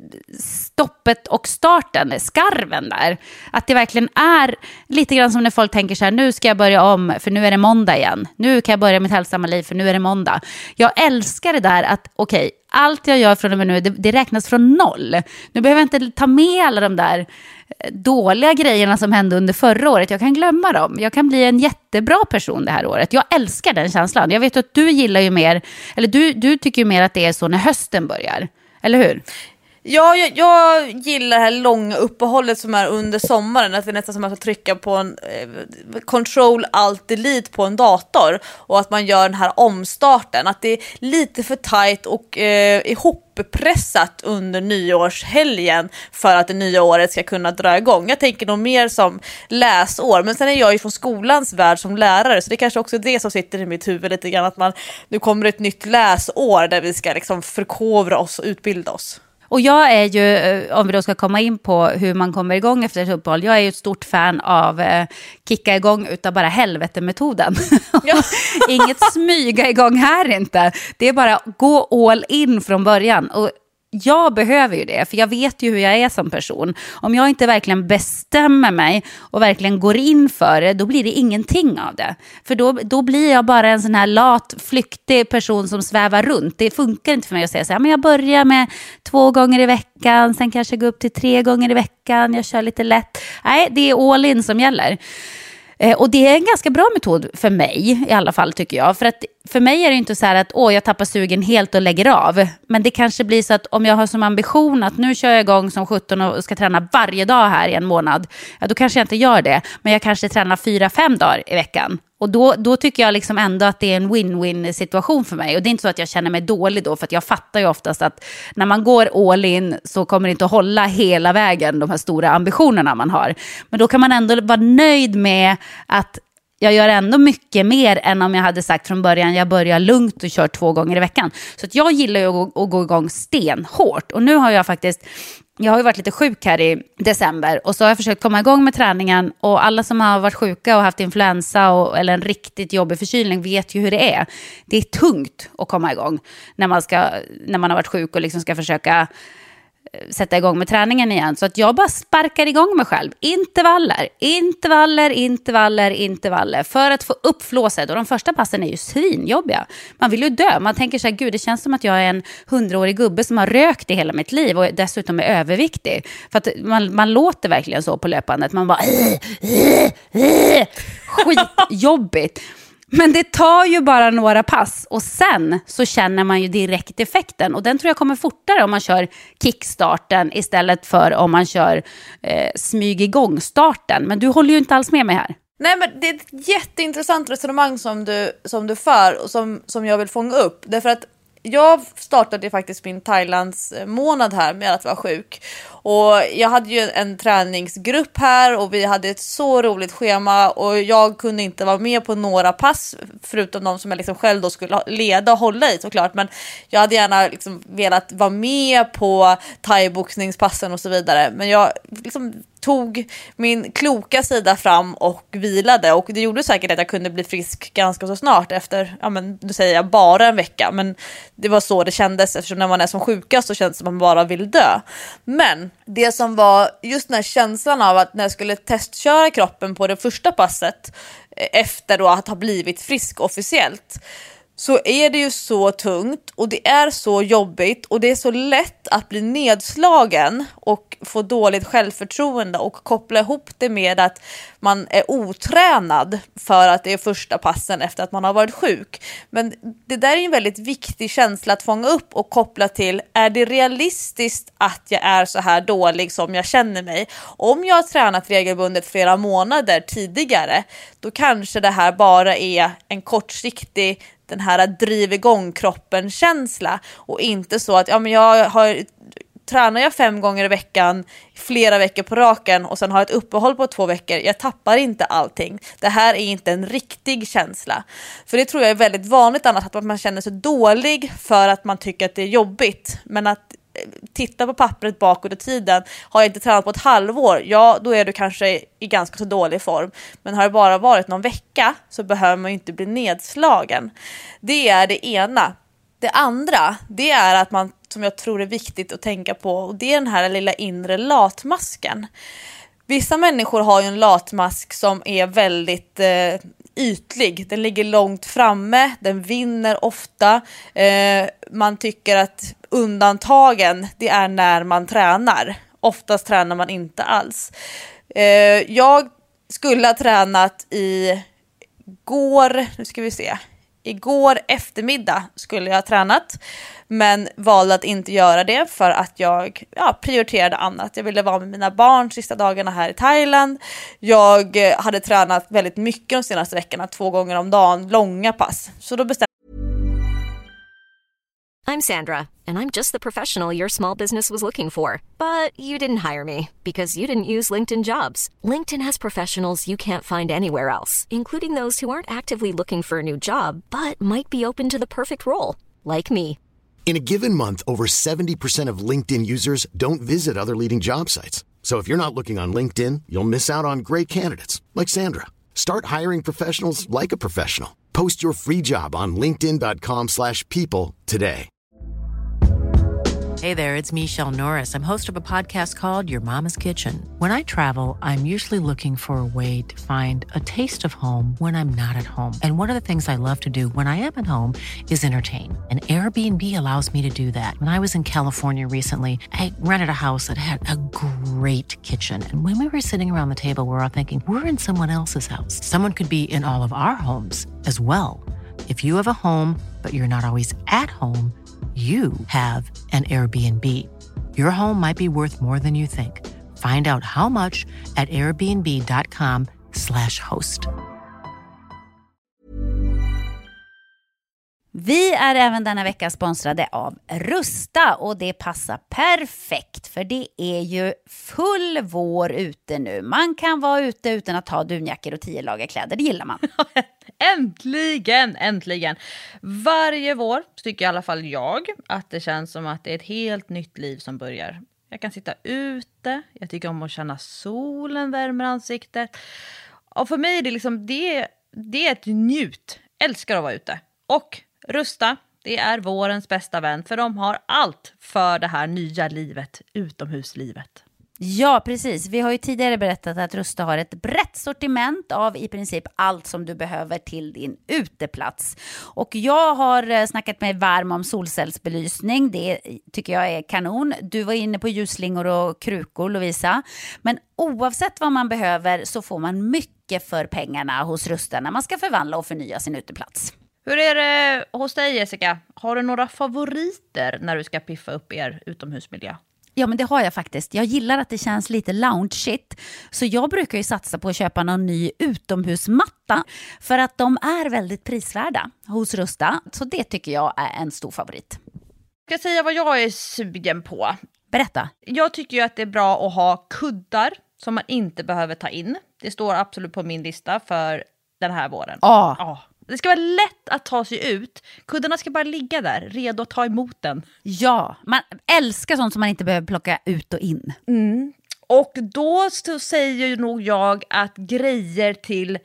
stoppet och starten, skarven där. Att det verkligen är lite grann som när folk tänker så här, nu ska jag börja om för nu är det måndag igen. Nu kan jag börja mitt hälsosamma liv för nu är det måndag. Jag älskar det där att okej, okay, allt jag gör från och med nu, det, det räknas från noll. Nu behöver jag inte ta med alla de där dåliga grejerna som hände under förra året. Jag kan glömma dem. Jag kan bli en jättebra person det här året. Jag älskar den känslan. Jag vet att du gillar ju mer, eller du, du tycker ju mer att det är så när hösten börjar. Eller hur?
Ja, jag, jag gillar det här långa uppehållet som är under sommaren. Att det är nästan som att man ska trycka på en eh, control alt delete på en dator. Och att man gör den här omstarten. Att det är lite för tajt och eh, ihoppressat under nyårshelgen för att det nya året ska kunna dra igång. Jag tänker nog mer som läsår. Men sen är jag ju från skolans värld som lärare. Så det är kanske också det som sitter i mitt huvud lite grann. Att man, nu kommer ett nytt läsår där vi ska liksom förkovra oss och utbilda oss.
Och jag är ju, om vi då ska komma in på hur man kommer igång efter ett uppehåll, jag är ju ett stort fan av eh, kicka igång utav bara helvetemetoden. Ja. Inget smyga igång här inte. Det är bara gå all in från början. Och jag behöver ju det, för jag vet ju hur jag är som person. Om jag inte verkligen bestämmer mig och verkligen går in för det, då blir det ingenting av det. För då, då blir jag bara en sån här lat, flyktig person som svävar runt. Det funkar inte för mig att säga så här, men jag börjar med två gånger i veckan, sen kanske gå upp till tre gånger i veckan, jag kör lite lätt. Nej, det är all in som gäller. Eh, och det är en ganska bra metod för mig i alla fall, tycker jag. För att för mig är det inte så här att åh, jag tappar sugen helt och lägger av. Men det kanske blir så att om jag har som ambition att nu kör jag igång som sjutton och ska träna varje dag här i en månad. Ja, då kanske jag inte gör det. Men jag kanske tränar fyra, fem dagar i veckan. Och då, då tycker jag liksom ändå att det är en win-win situation för mig. Och det är inte så att jag känner mig dålig då. För att jag fattar ju oftast att när man går all in så kommer det inte att hålla hela vägen, de här stora ambitionerna man har. Men då kan man ändå vara nöjd med att jag gör ändå mycket mer än om jag hade sagt från början jag börjar lugnt och kör två gånger i veckan. Så att jag gillar ju att gå, att gå igång stenhårt. Och nu har jag faktiskt, jag har ju varit lite sjuk här i december. Och så har jag försökt komma igång med träningen. Och alla som har varit sjuka och haft influensa och, eller en riktigt jobbig förkylning vet ju hur det är. Det är tungt att komma igång när man, ska, när man har varit sjuk och liksom ska försöka sätta igång med träningen igen. Så att jag bara sparkar igång mig själv. Intervaller, intervaller, intervaller, intervaller. För att få upp flåset. Och de första passen är ju svinjobbiga. Man vill ju dö. Man tänker så här, gud, det känns som att jag är en hundraårig gubbe som har rökt i hela mitt liv. Och dessutom är överviktig. För att man, man låter verkligen så på löpandet. Man bara skitjobbigt. Men det tar ju bara några pass och sen så känner man ju direkt effekten. Och den tror jag kommer fortare om man kör kickstarten istället för om man kör eh, smyg igång starten. Men du håller ju inte alls med mig här.
Nej, men det är ett jätteintressant resonemang som du, som du för och som, som jag vill fånga upp. Därför att jag startade faktiskt min Thailands månad här med att vara sjuk. Och jag hade ju en träningsgrupp här och vi hade ett så roligt schema och jag kunde inte vara med på några pass förutom de som jag liksom själv då skulle leda och hålla i såklart. Men jag hade gärna liksom velat vara med på thai-boxningspassen och så vidare. Men jag liksom tog min kloka sida fram och vilade och det gjorde säkert att jag kunde bli frisk ganska så snart efter, ja men du säger jag bara en vecka, men det var så det kändes eftersom när man är som sjukast så känns det som att man bara vill dö. Men det som var just den här känslan av att när jag skulle testköra kroppen på det första passet efter då att ha blivit frisk officiellt, så är det ju så tungt och det är så jobbigt och det är så lätt att bli nedslagen och få dåligt självförtroende och koppla ihop det med att man är otränad för att det är första passen efter att man har varit sjuk. Men det där är en väldigt viktig känsla att fånga upp och koppla till, är det realistiskt att jag är så här dålig som jag känner mig? Om jag har tränat regelbundet flera månader tidigare, då kanske det här bara är en kortsiktig, den här driv igång kroppen känsla och inte så att ja, men jag har, tränar jag fem gånger i veckan flera veckor på raken och sen har ett uppehåll på två veckor, jag tappar inte allting. Det här är inte en riktig känsla. För det tror jag är väldigt vanligt annars, att man känner sig dålig för att man tycker att det är jobbigt, men att titta på pappret bakåt i tiden, har jag inte tränat på ett halvår, ja då är du kanske i ganska så dålig form, men har det bara varit någon vecka så behöver man ju inte bli nedslagen. Det är det ena. Det andra, det är att man, som jag tror är viktigt att tänka på, och det är den här lilla inre latmasken. Vissa människor har ju en latmask som är väldigt eh, ytlig. Den ligger långt framme, den vinner ofta. Eh, man tycker att undantagen, det är när man tränar. Oftast tränar man inte alls. Eh, jag skulle ha tränat i går, nu ska vi se. igår eftermiddag skulle jag ha tränat, men valde att inte göra det för att jag ja, prioriterade annat. Jag ville vara med mina barn sista dagarna här i Thailand. Jag hade tränat väldigt mycket de senaste veckorna, två gånger om dagen, långa pass. Så då bestämde
I'm Sandra, and I'm just the professional your small business was looking for. But you didn't hire me because you didn't use LinkedIn Jobs. LinkedIn has professionals you can't find anywhere else, including those who aren't actively looking for a new job, but might be open to the perfect role, like me.
In a given month, over seventy percent of LinkedIn users don't visit other leading job sites. So if you're not looking on LinkedIn, you'll miss out on great candidates like Sandra. Start hiring professionals like a professional. Post your free job on linkedin dot com slash people today.
Hey there, it's Michelle Norris. I'm host of a podcast called Your Mama's Kitchen. When I travel, I'm usually looking for a way to find a taste of home when I'm not at home. And one of the things I love to do when I am at home is entertain. And Airbnb allows me to do that. When I was in California recently, I rented a house that had a great kitchen. And when we were sitting around the table, we were all thinking, we're in someone else's house. Someone could be in all of our homes as well. If you have a home, but you're not always at home, you have an Airbnb. Your home might be worth more than you think. Find out how much at airbnb dot com slash host.
Vi är även denna vecka sponsrade av Rusta och det passar perfekt för det är ju full vår ute nu. Man kan vara ute utan att ha dunjackor och tio lager kläder, det gillar man.
Äntligen, äntligen. Varje vår tycker i alla fall jag att det känns som att det är ett helt nytt liv som börjar. Jag kan sitta ute, jag tycker om att känna solen värmer ansiktet. Och för mig är det liksom, det, det är ett njut. Älskar att vara ute. Och Rusta, det är vårens bästa vän för de har allt för det här nya livet, utomhuslivet.
Ja, precis. Vi har ju tidigare berättat att Rusta har ett brett sortiment av i princip allt som du behöver till din uteplats. Och jag har snackat mig varm om solcellsbelysning. Det tycker jag är kanon. Du var inne på ljusslingor och krukor, Lovisa. Men oavsett vad man behöver så får man mycket för pengarna hos Rusta när man ska förvandla och förnya sin uteplats.
Hur är det hos dig, Jessica? Har du några favoriter när du ska piffa upp er utomhusmiljö?
Ja, men det har jag faktiskt. Jag gillar att det känns lite lounge-shit. Så jag brukar ju satsa på att köpa någon ny utomhusmatta. För att de är väldigt prisvärda hos Rusta. Så det tycker jag är en stor favorit.
Jag ska säga vad jag är sugen på.
Berätta.
Jag tycker ju att det är bra att ha kuddar som man inte behöver ta in. Det står absolut på min lista för den här våren.
Ja.
Ja. Det ska vara lätt att ta sig ut. Kuddarna ska bara ligga där, redo att ta emot den.
Ja, man älskar sånt som man inte behöver plocka ut och in.
Mm. Och då så säger ju nog jag att grejer till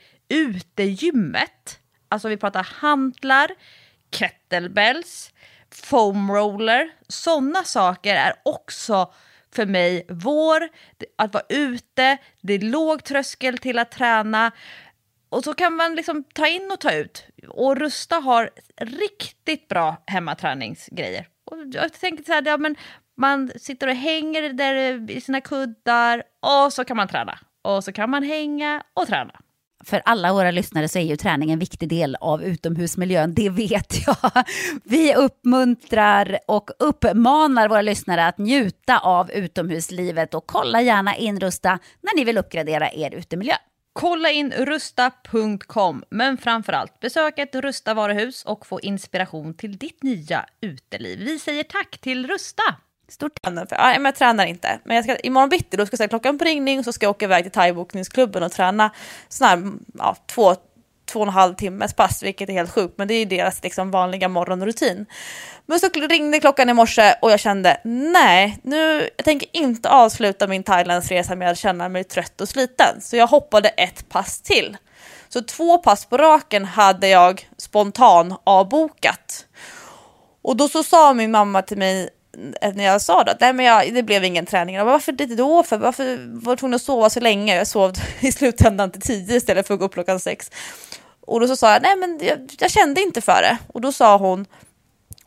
utegymmet, alltså vi pratar hantlar, kettlebells, foam roller, sådana saker är också för mig vår. Att vara ute, det är låg tröskel till att träna. Och så kan man liksom ta in och ta ut. Och Rusta har riktigt bra hemmaträningsgrejer. Och jag tänkte så här, ja, men man sitter och hänger där i sina kuddar och så kan man träna. Och så kan man hänga och träna.
För alla våra lyssnare så är ju träning en viktig del av utomhusmiljön, det vet jag. Vi uppmuntrar och uppmanar våra lyssnare att njuta av utomhuslivet och kolla gärna in Rusta när ni vill uppgradera er utemiljö.
Kolla in rusta punkt com, men framförallt besök ett Rusta varuhus och få inspiration till ditt nya uteliv. Vi säger tack till Rusta!
Stort
tack! Ja, men jag tränar inte, men jag ska, imorgon bitti då ska jag säga klockan på ringning och så ska jag åka iväg till thai-bokningsklubben och träna sån här, ja, två, två och en halv timmes pass, vilket är helt sjukt, men det är ju deras liksom vanliga morgonrutin. Men så ringde klockan i morse och jag kände, nej, nu jag tänker inte avsluta min Thailandsresa med att känna mig trött och sliten. Så jag hoppade ett pass till. Så två pass på raken hade jag spontan avbokat. Och då så sa min mamma till mig när jag sa det, att nej, men jag, det blev ingen träning. Jag bara, varför det då? För varför var jag tvungen att sova så länge? Jag sov i slutändan till tio istället för att gå upp klockan sex. Och då så sa jag, nej men jag, jag kände inte för det. Och då sa hon,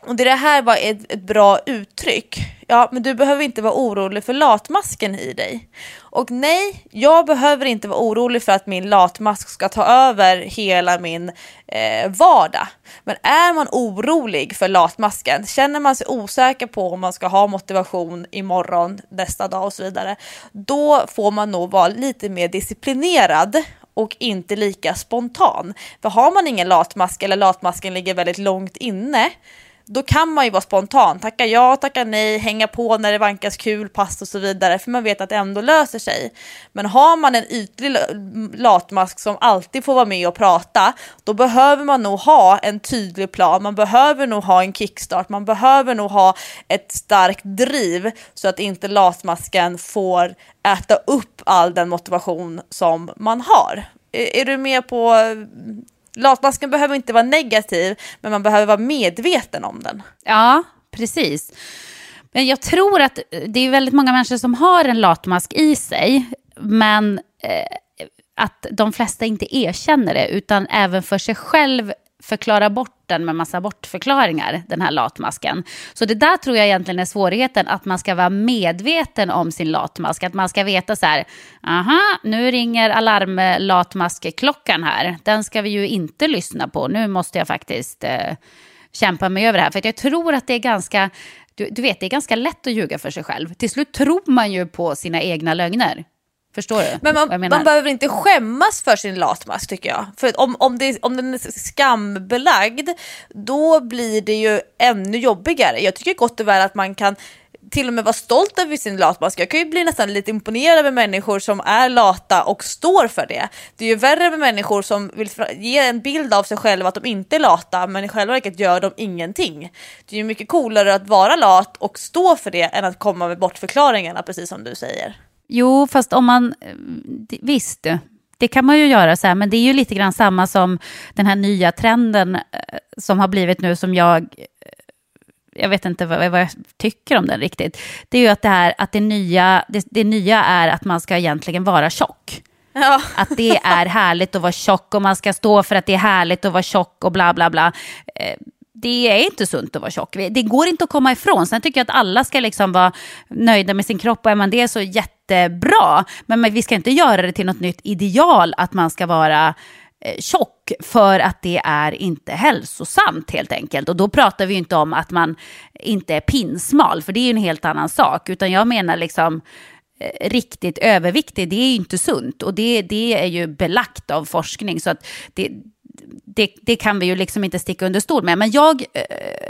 Och det här var ett, ett bra uttryck. Ja, men du behöver inte vara orolig för latmasken i dig. Och nej, jag behöver inte vara orolig för att min latmask ska ta över hela min eh, vardag. Men är man orolig för latmasken, känner man sig osäker på om man ska ha motivation imorgon, nästa dag och så vidare, då får man nog vara lite mer disciplinerad och inte lika spontan. För har man ingen latmask eller latmasken ligger väldigt långt inne, då kan man ju vara spontan, tacka ja, tacka nej, hänga på när det vankas kul, pass och så vidare, för man vet att det ändå löser sig. Men har man en ytlig latmask som alltid får vara med och prata, då behöver man nog ha en tydlig plan, man behöver nog ha en kickstart, man behöver nog ha ett starkt driv så att inte latmasken får äta upp all den motivation som man har. Är, är du med på... Latmasken behöver inte vara negativ, men man behöver vara medveten om den.
Ja, precis. Men jag tror att det är väldigt många människor som har en latmask i sig, men eh, att de flesta inte erkänner det, utan även för sig själv förklara bort den med massa bortförklaringar, den här latmasken. Så det där tror jag egentligen är svårigheten, att man ska vara medveten om sin latmask. Att man ska veta så här, aha, nu ringer alarmlatmaskklockan här. Den ska vi ju inte lyssna på. Nu måste jag faktiskt eh, kämpa mig över det här. För jag tror att det är ganska, du, du vet, det är ganska lätt att ljuga för sig själv. Till slut tror man ju på sina egna lögner. Förstår du?
Men man, man behöver inte skämmas för sin latmask, tycker jag. För om, om, det, om den är skambelagd, då blir det ju ännu jobbigare. Jag tycker gott och väl att man kan till och med vara stolt över sin latmask. Jag kan ju bli nästan lite imponerad över människor som är lata och står för det. Det är ju värre med människor som vill ge en bild av sig själva att de inte är lata, men i själva verket gör de ingenting. Det är ju mycket coolare att vara lat och stå för det än att komma med bortförklaringarna, precis som du säger.
Jo, fast om man, visst, det kan man ju göra så här, men det är ju lite grann samma som den här nya trenden som har blivit nu, som jag, jag vet inte vad, vad jag tycker om den riktigt. Det är ju att det här, att det nya, det, det nya är att man ska egentligen vara tjock. Ja. Att det är härligt att vara tjock och man ska stå för att det är härligt att vara tjock och bla bla bla. Det är inte sunt att vara tjock. Det går inte att komma ifrån. Sen tycker jag att alla ska liksom vara nöjda med sin kropp. Och är man det så jättebra. Men vi ska inte göra det till något nytt ideal att man ska vara tjock. För att det är inte hälsosamt helt enkelt. Och då pratar vi ju inte om att man inte är pinsmal. För det är ju en helt annan sak. Utan jag menar liksom riktigt överviktig. Det är ju inte sunt. Och det, det är ju belagt av forskning. Så att det... Det, det kan vi ju liksom inte sticka under stol med. Men jag eh,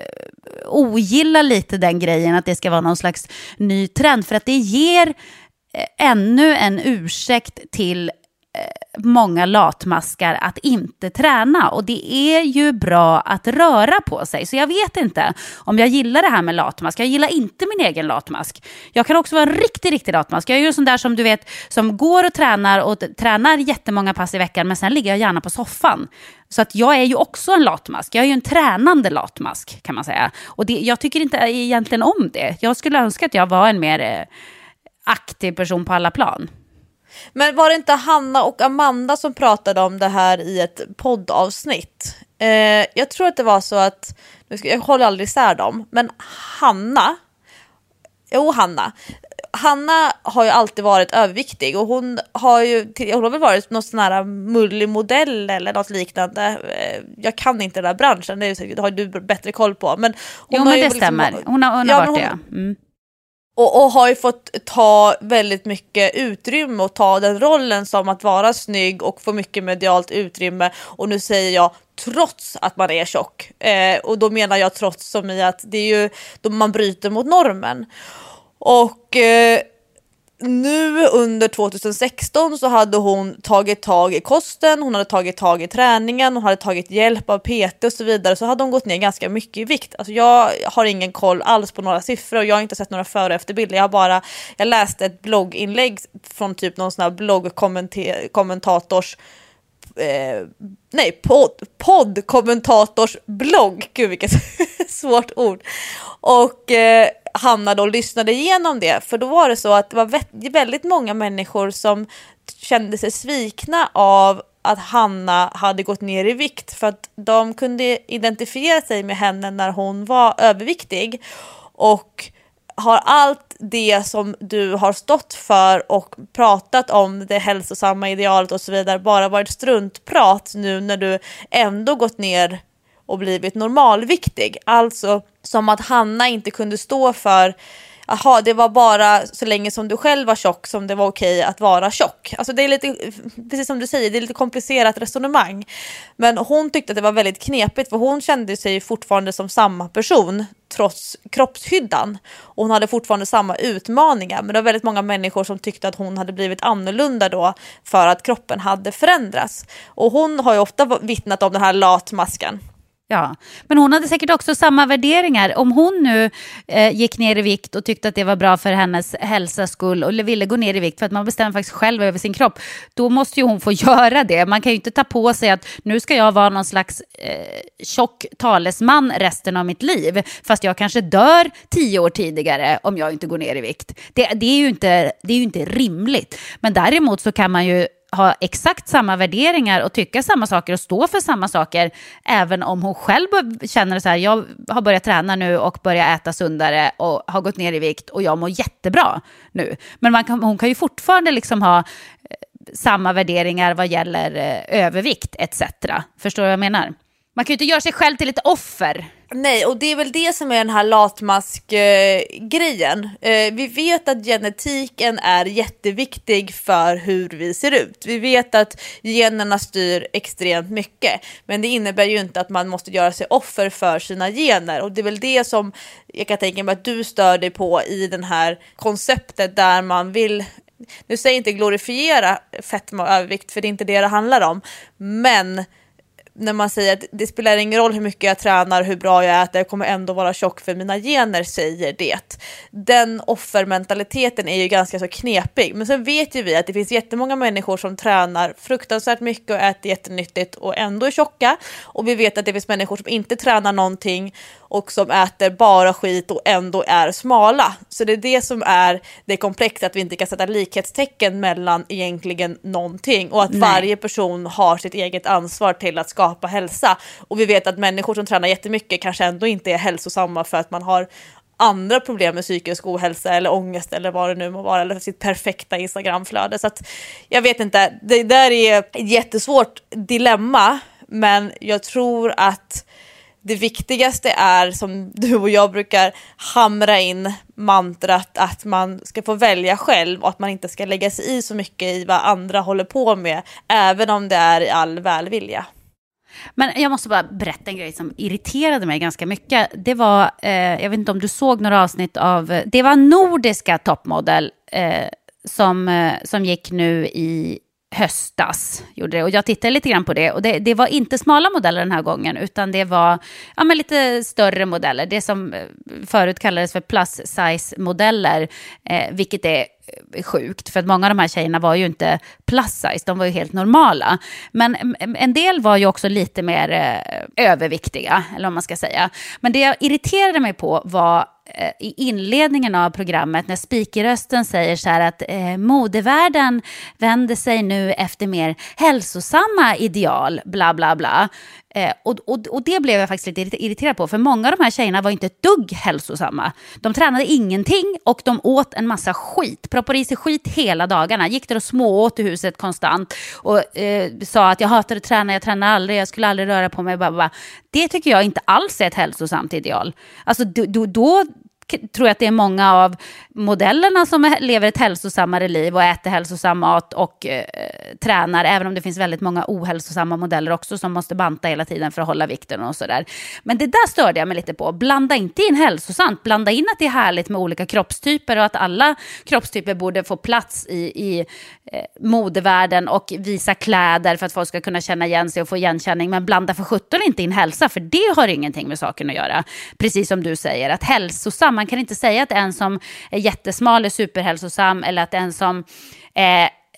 ogillar lite den grejen att det ska vara någon slags ny trend. För att det ger eh, ännu en ursäkt till eh, många latmaskar att inte träna. Och det är ju bra att röra på sig. Så jag vet inte om jag gillar det här med latmask. Jag gillar inte min egen latmask. Jag kan också vara en riktig, riktig latmask. Jag är ju sån där som du vet, som går och tränar och t- tränar jättemånga pass i veckan. Men sen ligger jag gärna på soffan. Så att jag är ju också en latmask. Jag är ju en tränande latmask, kan man säga. Och det, jag tycker inte egentligen om det. Jag skulle önska att jag var en mer eh, aktiv person på alla plan.
Men var det inte Hanna och Amanda som pratade om det här i ett poddavsnitt? Eh, jag tror att det var så att, jag håller aldrig isär dem, men Hanna, jo Hanna, Hanna har ju alltid varit överviktig och hon har ju hon har väl varit någon sån här mullig modell eller något liknande. Jag kan inte den där branschen, det har du bättre koll på. Men hon
jo,
har
men
ju
det
liksom,
stämmer. Hon har, hon har
ja,
varit
hon,
det. Mm.
Och, och har ju fått ta väldigt mycket utrymme och ta den rollen som att vara snygg och få mycket medialt utrymme. Och nu säger jag trots att man är tjock. Eh, och då menar jag trots som i att det är ju då man bryter mot normen. Och eh, nu under tjugohundrasexton så hade hon tagit tag i kosten, hon hade tagit tag i träningen, hon hade tagit hjälp av P T och så vidare, så hade hon gått ner ganska mycket i vikt. Alltså jag har ingen koll alls på några siffror och jag har inte sett några före- och efterbilder. Jag har bara, jag läste ett blogginlägg från typ någon sån här bloggkommentators Eh, nej, podd, poddkommentators blogg. Gud vilket svårt ord. Och eh, Hanna då lyssnade igenom det. För då var det så att det var väldigt många människor som kände sig svikna av att Hanna hade gått ner i vikt, för att de kunde identifiera sig med henne när hon var överviktig. Och har allt det som du har stått för och pratat om, det hälsosamma idealet och så vidare, bara varit struntprat nu när du ändå gått ner och blivit normalviktig? Alltså som att Hanna inte kunde stå för, aha, det var bara så länge som du själv var tjock som det var okej att vara tjock. Alltså det är lite, precis som du säger, det är lite komplicerat resonemang. Men hon tyckte att det var väldigt knepigt, för hon kände sig fortfarande som samma person trots kroppshyddan. Och hon hade fortfarande samma utmaningar. Men det var väldigt många människor som tyckte att hon hade blivit annorlunda då för att kroppen hade förändrats. Och hon har ju ofta vittnat om den här latmasken.
Ja, men hon hade säkert också samma värderingar. Om hon nu eh, gick ner i vikt och tyckte att det var bra för hennes hälsas skull och ville gå ner i vikt för att man bestämmer faktiskt själv över sin kropp, då måste ju hon få göra det. Man kan ju inte ta på sig att nu ska jag vara någon slags eh, tjock talesman resten av mitt liv, fast jag kanske dör tio år tidigare om jag inte går ner i vikt. Det, det, är ju inte, det är ju inte rimligt. Men däremot så kan man ju ha exakt samma värderingar och tycka samma saker och stå för samma saker, även om hon själv känner så här, jag har börjat träna nu och börjat äta sundare och har gått ner i vikt och jag mår jättebra nu. Men man kan, hon kan ju fortfarande liksom ha eh, samma värderingar vad gäller eh, övervikt et cetera. Förstår du vad jag menar? Man kan ju inte göra sig själv till ett offer.
Nej, och det är väl det som är den här latmask-grejen. Eh, vi vet att genetiken är jätteviktig för hur vi ser ut. Vi vet att generna styr extremt mycket. Men det innebär ju inte att man måste göra sig offer för sina gener. Och det är väl det som jag kan tänka mig att du stör dig på i den här konceptet där man vill... Nu säger jag inte glorifiera fetma och övervikt, för det är inte det det handlar om. Men... när man säger att det spelar ingen roll hur mycket jag tränar, hur bra jag äter, jag kommer ändå vara tjock för mina gener, säger det. Den offermentaliteten är ju ganska så knepig. Men sen vet ju vi att det finns jättemånga människor som tränar fruktansvärt mycket och äter jättenyttigt och ändå är tjocka. Och vi vet att det finns människor som inte tränar någonting och som äter bara skit och ändå är smala. Så det är det som är det komplexa, att vi inte kan sätta likhetstecken mellan egentligen någonting. Och att Nej. varje person har sitt eget ansvar till att skapa hälsa. Och vi vet att människor som tränar jättemycket kanske ändå inte är hälsosamma för att man har andra problem med psykisk ohälsa eller ångest eller vad det nu må vara, eller sitt perfekta Instagramflöde. Så att jag vet inte, det där är ett jättesvårt dilemma, men jag tror att det viktigaste är, som du och jag brukar hamra in mantrat, att man ska få välja själv och att man inte ska lägga sig i så mycket i vad andra håller på med, även om det är i all välvilja.
Men jag måste bara berätta en grej som irriterade mig ganska mycket. Det var, eh, jag vet inte om du såg några avsnitt av, det var nordiska toppmodell eh, som, eh, som gick nu i höstas, gjorde det. Och jag tittade lite grann på det. Och det, det var inte smala modeller den här gången, utan det var ja, men lite större modeller. Det som förut kallades för plus size modeller, eh, vilket är sjukt. För att många av de här tjejerna var ju inte plus size, de var ju helt normala. Men en del var ju också lite mer eh, överviktiga, eller vad man ska säga. Men det jag irriterade mig på var i inledningen av programmet när speakerrösten säger så här att eh, modevärlden vänder sig nu efter mer hälsosamma ideal, bla bla bla. Eh, och, och, och det blev jag faktiskt lite irriterad på, för många av de här tjejerna var inte ett dugg hälsosamma. De tränade ingenting och de åt en massa skit, proppade i sig skit hela dagarna, gick där och smååt i huset konstant och eh, sa att jag hatade att träna, jag tränar aldrig, jag skulle aldrig röra på mig, bara, bara. Det tycker jag inte alls är ett hälsosamt ideal. Alltså då, då, då tror jag att det är många av modellerna som lever ett hälsosammare liv och äter hälsosam mat och eh, tränar, även om det finns väldigt många ohälsosamma modeller också som måste banta hela tiden för att hålla vikten och sådär. Men det där störde jag mig lite på. Blanda inte in hälsosamt, blanda in att det är härligt med olika kroppstyper och att alla kroppstyper borde få plats i, i eh, modevärlden och visa kläder för att folk ska kunna känna igen sig och få igenkänning, men blanda för sjutton inte in hälsa, för det har ingenting med saken att göra. Precis som du säger, att hälsosam, man kan inte säga att en som är jättesmal är superhälsosam, eller att en som är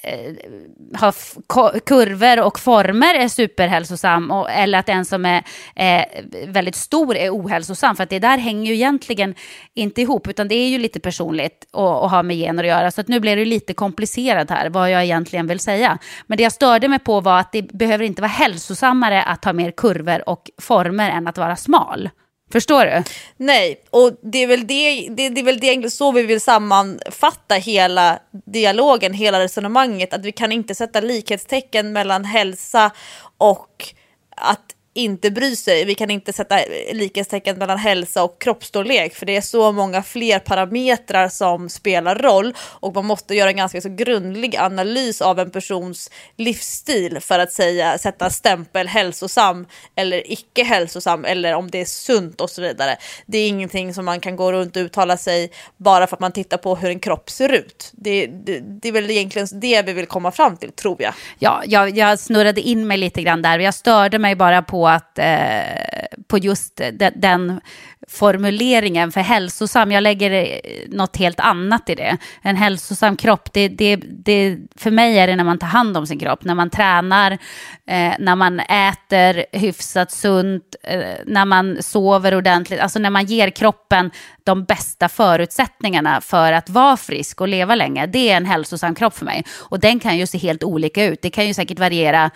eh, har f- ko- kurvor och former är superhälsosam och, eller att en som är eh, väldigt stor är ohälsosam, för att det där hänger ju egentligen inte ihop, utan det är ju lite personligt och, och har med gener att göra, så att nu blir det lite komplicerat här vad jag egentligen vill säga. Men det jag störde mig på var att det behöver inte vara hälsosammare att ha mer kurvor och former än att vara smal. Förstår du?
Nej, och det är väl det, det, det är väl det egentligen så vi vill sammanfatta hela dialogen, hela resonemanget, att vi kan inte sätta likhetstecken mellan hälsa och att inte bry sig. Vi kan inte sätta likhetstecken mellan hälsa och kroppsstorlek, för det är så många fler parametrar som spelar roll, och man måste göra en ganska så grundlig analys av en persons livsstil för att säga, sätta stämpel hälsosam eller icke hälsosam, eller om det är sunt och så vidare. Det är ingenting som man kan gå runt och uttala sig bara för att man tittar på hur en kropp ser ut. Det, det, det är väl egentligen det vi vill komma fram till, tror jag.
Ja, jag, jag snurrade in mig lite grann där. Jag störde mig bara på att eh, på just de, den formuleringen för hälsosam. Jag lägger något helt annat i det. En hälsosam kropp, det, det, det, för mig är det när man tar hand om sin kropp, när man tränar, eh, när man äter hyfsat sunt, eh, när man sover ordentligt, alltså när man ger kroppen de bästa förutsättningarna för att vara frisk och leva länge. Det är en hälsosam kropp för mig. Och den kan ju se helt olika ut. Det kan ju säkert variera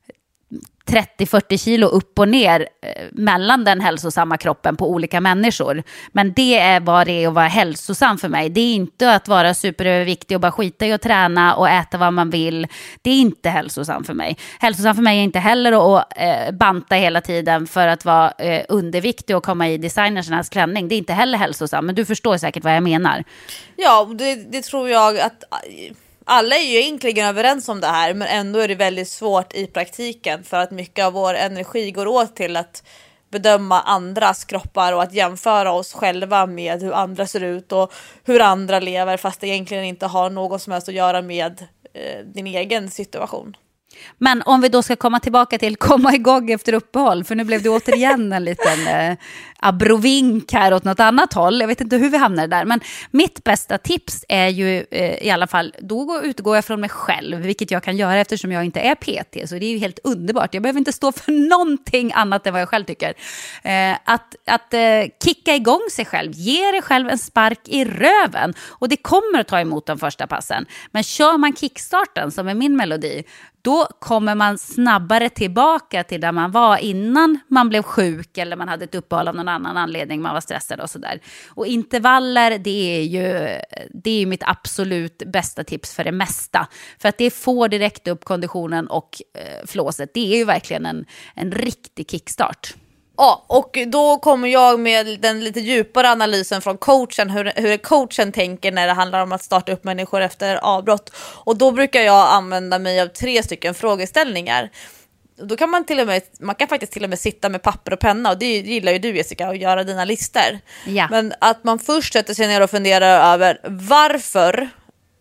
trettio till fyrtio kilo upp och ner eh, mellan den hälsosamma kroppen på olika människor. Men det är vad det är att vara hälsosam för mig. Det är inte att vara superöverviktig och bara skita i att träna och äta vad man vill. Det är inte hälsosam för mig. Hälsosam för mig är inte heller att eh, banta hela tiden för att vara eh, underviktig och komma i designersernas klänning. Det är inte heller hälsosam, men du förstår säkert vad jag menar.
Ja, det, det tror jag att alla är ju egentligen överens om det här, men ändå är det väldigt svårt i praktiken, för att mycket av vår energi går åt till att bedöma andras kroppar och att jämföra oss själva med hur andra ser ut och hur andra lever, fast det egentligen inte har något som helst att göra med eh, din egen situation.
Men om vi då ska komma tillbaka till komma igång efter uppehåll, för nu blev det återigen en liten eh, abrovink här åt något annat håll. Jag vet inte hur vi hamnar där, men mitt bästa tips är ju eh, i alla fall, då utgår jag från mig själv, vilket jag kan göra eftersom jag inte är P T, så det är ju helt underbart. Jag behöver inte stå för någonting annat än vad jag själv tycker. Eh, att att eh, kicka igång sig själv, ge dig själv en spark i röven, och det kommer att ta emot de första passen. Men kör man kickstarten, som är min melodi, då kommer man snabbare tillbaka till där man var innan man blev sjuk eller man hade ett uppehåll av någon annan anledning, man var stressad och sådär. Och intervaller, det är ju det är ju mitt absolut bästa tips för det mesta. För att det får direkt upp konditionen och eh, flåset. Det är ju verkligen en, en riktig kickstart.
Ja, och då kommer jag med den lite djupare analysen från coachen, hur, hur coachen tänker när det handlar om att starta upp människor efter avbrott. Och då brukar jag använda mig av tre stycken frågeställningar. Då kan man till och med, man kan faktiskt till och med sitta med papper och penna, och det gillar ju du, Jessica, att göra dina listor.
Ja.
Men att man först sätter sig ner och funderar över varför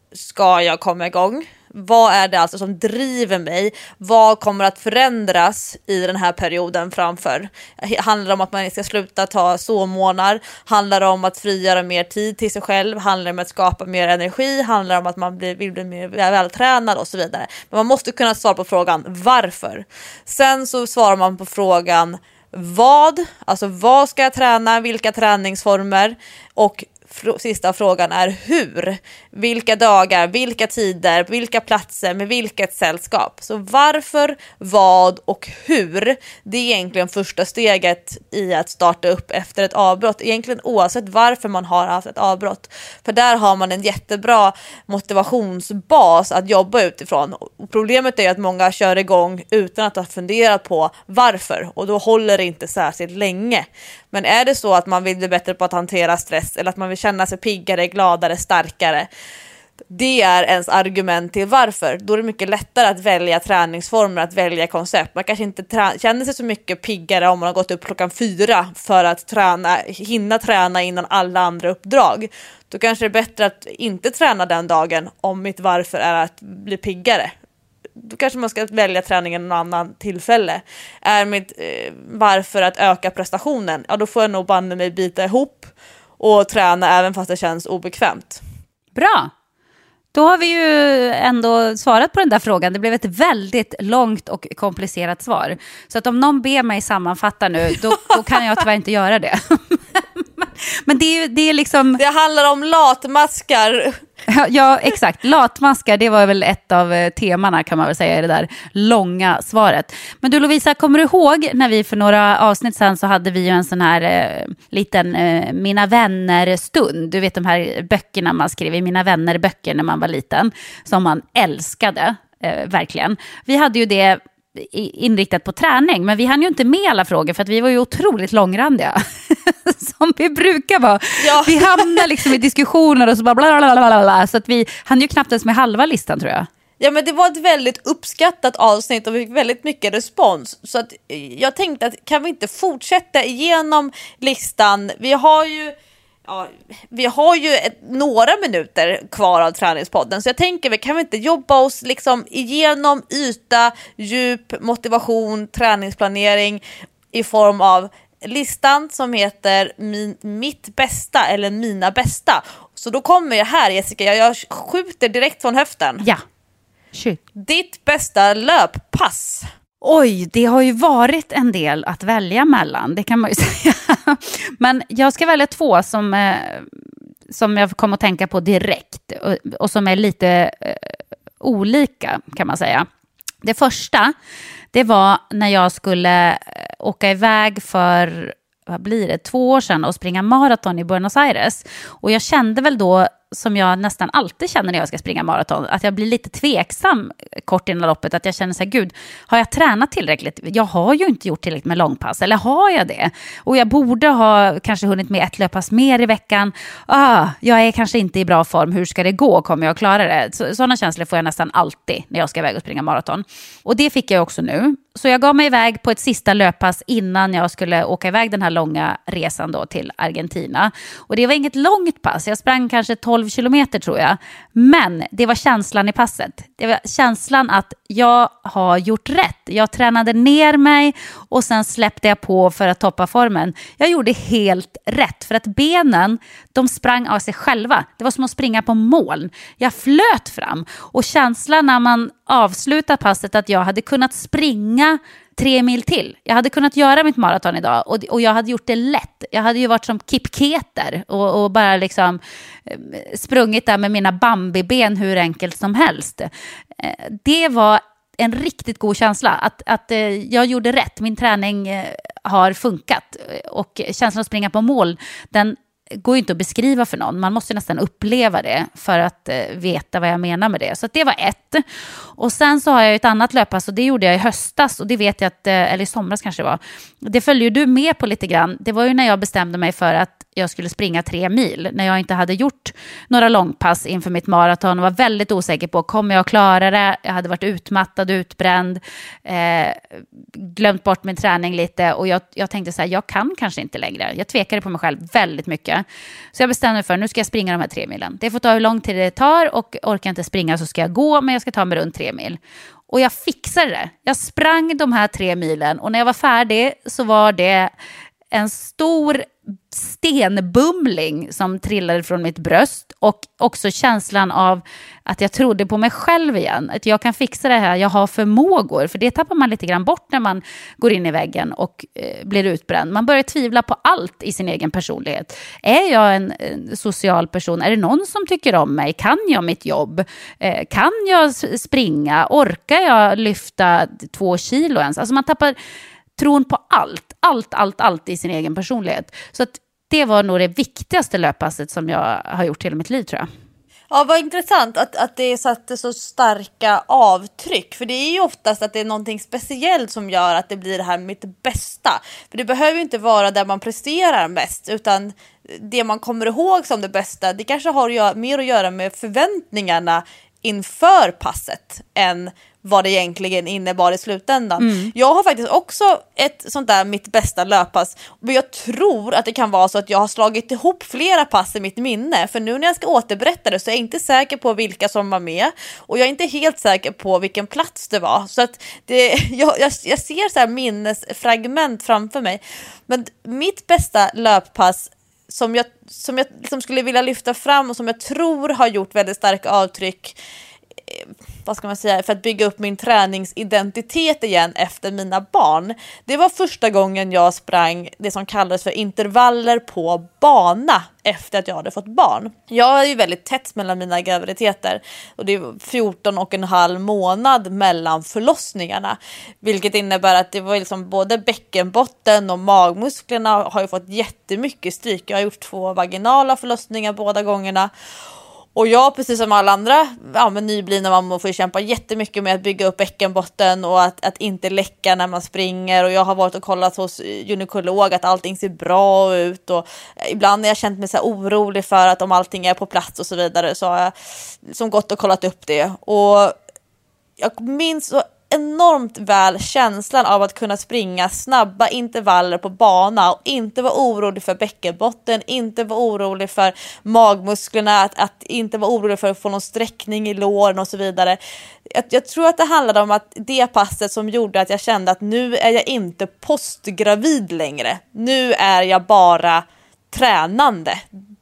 ska jag komma igång? Vad är det alltså som driver mig? Vad kommer att förändras i den här perioden framför? Handlar det om att man ska sluta ta sovmorgnar? Handlar det om att frigöra mer tid till sig själv? Handlar det om att skapa mer energi? Handlar det om att man blir, vill bli mer vältränad och så vidare? Men man måste kunna svara på frågan varför. Sen så svarar man på frågan vad? Alltså vad ska jag träna? Vilka träningsformer? Och sista frågan är hur, vilka dagar, vilka tider, vilka platser, med vilket sällskap. Så varför, vad och hur, det är egentligen första steget i att starta upp efter ett avbrott, egentligen oavsett varför man har haft ett avbrott, för där har man en jättebra motivationsbas att jobba utifrån. Och problemet är att många kör igång utan att ha funderat på varför, och då håller det inte särskilt länge. Men är det så att man vill bli bättre på att hantera stress, eller att man vill känna sig piggare, gladare, starkare, det är ens argument till varför. Då är det mycket lättare att välja träningsformer, att välja koncept. Man kanske inte trä- känner sig så mycket piggare om man har gått upp klockan fyra för att träna, hinna träna innan alla andra uppdrag. Då kanske det är bättre att inte träna den dagen om mitt varför är att bli piggare. Då kanske man ska välja träningen någon annan tillfälle. Är mitt eh, varför att öka prestationen? Ja, då får jag nog banne mig bita ihop och träna även fast det känns obekvämt.
Bra. Då har vi ju ändå svarat på den där frågan. Det blev ett väldigt långt och komplicerat svar. Så att om någon ber mig sammanfatta nu, då, då kan jag tyvärr inte göra det. Men det är ju det är liksom...
Det handlar om latmaskar.
Ja, exakt. Latmaskar, det var väl ett av temana kan man väl säga i det där långa svaret. Men du Lovisa, kommer du ihåg när vi för några avsnitt sedan så hade vi ju en sån här eh, liten eh, Mina vänner-stund. Du vet de här böckerna man skrev i Mina vänner-böcker när man var liten. Som man älskade, eh, verkligen. Vi hade ju det inriktat på träning, men vi hann ju inte med alla frågor för att vi var ju otroligt långrandiga som vi brukar vara. Ja. Vi hamnar liksom i diskussioner och så bara bla bla bla bla, så att vi hann ju knappt ens med halva listan tror jag.
Ja, men det var ett väldigt uppskattat avsnitt och vi fick väldigt mycket respons. Så att jag tänkte att kan vi inte fortsätta igenom listan? Vi har ju Ja, vi har ju ett, några minuter kvar av träningspodden, så jag tänker vi kan vi inte jobba oss liksom igenom yta, djup, motivation, träningsplanering i form av listan som heter min, mitt bästa eller mina bästa. Så då kommer jag här, Jessica, jag, jag skjuter direkt från höften.
Ja, shoot.
Ditt bästa löppass.
Oj, det har ju varit en del att välja mellan, det kan man ju säga. Men jag ska välja två som, eh, som jag kommer att tänka på direkt och, och som är lite eh, olika kan man säga. Det första, det var när jag skulle åka iväg för, vad blir det, två år sedan och springa maraton i Buenos Aires. Och jag kände väl då, som jag nästan alltid känner när jag ska springa maraton, att jag blir lite tveksam kort innan loppet, att jag känner så här, gud, har jag tränat tillräckligt? Jag har ju inte gjort tillräckligt med långpass, eller har jag det? Och jag borde ha kanske hunnit med ett löppass mer i veckan. Ah, jag är kanske inte i bra form, hur ska det gå? Kommer jag att klara det? Så, sådana känslor får jag nästan alltid när jag ska iväg och springa maraton. Och det fick jag också nu. Så jag gav mig iväg på ett sista löppass innan jag skulle åka iväg den här långa resan då till Argentina. Och det var inget långt pass, jag sprang kanske tolv kilometer tror jag. Men det var känslan i passet. Det var känslan att jag har gjort rätt. Jag tränade ner mig och sen släppte jag på för att toppa formen. Jag gjorde helt rätt för att benen, de sprang av sig själva. Det var som att springa på moln. Jag flöt fram och känslan när man avslutar passet att jag hade kunnat springa tre mil till. Jag hade kunnat göra mitt maraton idag och, och jag hade gjort det lätt. Jag hade ju varit som Kip Keter och, och bara liksom eh, sprungit där med mina Bambi-ben hur enkelt som helst. Eh, det var en riktigt god känsla att, att eh, jag gjorde rätt. Min träning eh, har funkat och känslan att springa på mål, den går ju inte att beskriva för någon. Man måste nästan uppleva det för att eh, veta vad jag menar med det. Så att det var ett. Och sen så har jag ett annat löppass och det gjorde jag i höstas och det vet jag att, eh, eller i somras kanske det var. Det följer ju du med på lite grann. Det var ju när jag bestämde mig för att jag skulle springa tre mil. När jag inte hade gjort några långpass inför mitt maraton och var väldigt osäker på, kommer jag klara det? Jag hade varit utmattad, utbränd, eh, glömt bort min träning lite och jag, jag tänkte så här, jag kan kanske inte längre. Jag tvekade på mig själv väldigt mycket. Så jag bestämde mig för, nu ska jag springa de här tre milen. Det får ta hur lång tid det tar och orkar jag inte springa så ska jag gå, men jag ska ta mig runt tre mil. Och jag fixade det. Jag sprang de här tre milen och när jag var färdig så var det en stor stenbumling som trillade från mitt bröst och också känslan av att jag trodde på mig själv igen. Att jag kan fixa det här, jag har förmågor. För det tappar man lite grann bort när man går in i väggen och eh, blir utbränd. Man börjar tvivla på allt i sin egen personlighet. Är jag en, en social person? Är det någon som tycker om mig? Kan jag mitt jobb? Eh, kan jag springa? Orkar jag lyfta två kilo ens? Alltså man tappar tron på allt, allt, allt, allt i sin egen personlighet. Så att det var nog det viktigaste löppasset som jag har gjort hela mitt liv tror jag.
Ja, vad intressant att, att det satte så starka avtryck. För det är ju oftast att det är någonting speciellt som gör att det blir det här mitt bästa. För det behöver ju inte vara där man presterar mest, utan det man kommer ihåg som det bästa, det kanske har mer att göra med förväntningarna inför passet än vad det egentligen innebar i slutändan. Mm. Jag har faktiskt också ett sånt där mitt bästa löppass, men jag tror att det kan vara så att jag har slagit ihop flera pass i mitt minne, för nu när jag ska återberätta det så är jag inte säker på vilka som var med och jag är inte helt säker på vilken plats det var, så att det, jag, jag, jag ser så här minnesfragment framför mig. Men mitt bästa löppass, som jag, som jag liksom skulle vilja lyfta fram och som jag tror har gjort väldigt starka avtryck, vad ska man säga, för att bygga upp min träningsidentitet igen efter mina barn. Det var första gången jag sprang det som kallades för intervaller på bana efter att jag hade fått barn. Jag är ju väldigt tätt mellan mina graviditeter och det är fjorton och en halv månad mellan förlossningarna, vilket innebär att det var liksom både bäckenbotten och magmusklerna har ju fått jättemycket stryk. Jag har gjort två vaginala förlossningar båda gångerna. Och jag, precis som alla andra ja, men nyblivna mammor, får kämpa jättemycket med att bygga upp bäckenbotten och att, att inte läcka när man springer. Och jag har varit och kollat hos gynekolog att allting ser bra ut. Och ibland har jag känt mig så här orolig för att om allting är på plats och så vidare, så har jag som gått och kollat upp det. Och jag minns så enormt väl känslan av att kunna springa snabba intervaller på bana och inte vara orolig för bäckenbotten, inte vara orolig för magmusklerna, att, att inte vara orolig för att få någon sträckning i låren och så vidare. Jag, jag tror att det handlade om att det passet som gjorde att jag kände att nu är jag inte postgravid längre. Nu är jag bara tränande.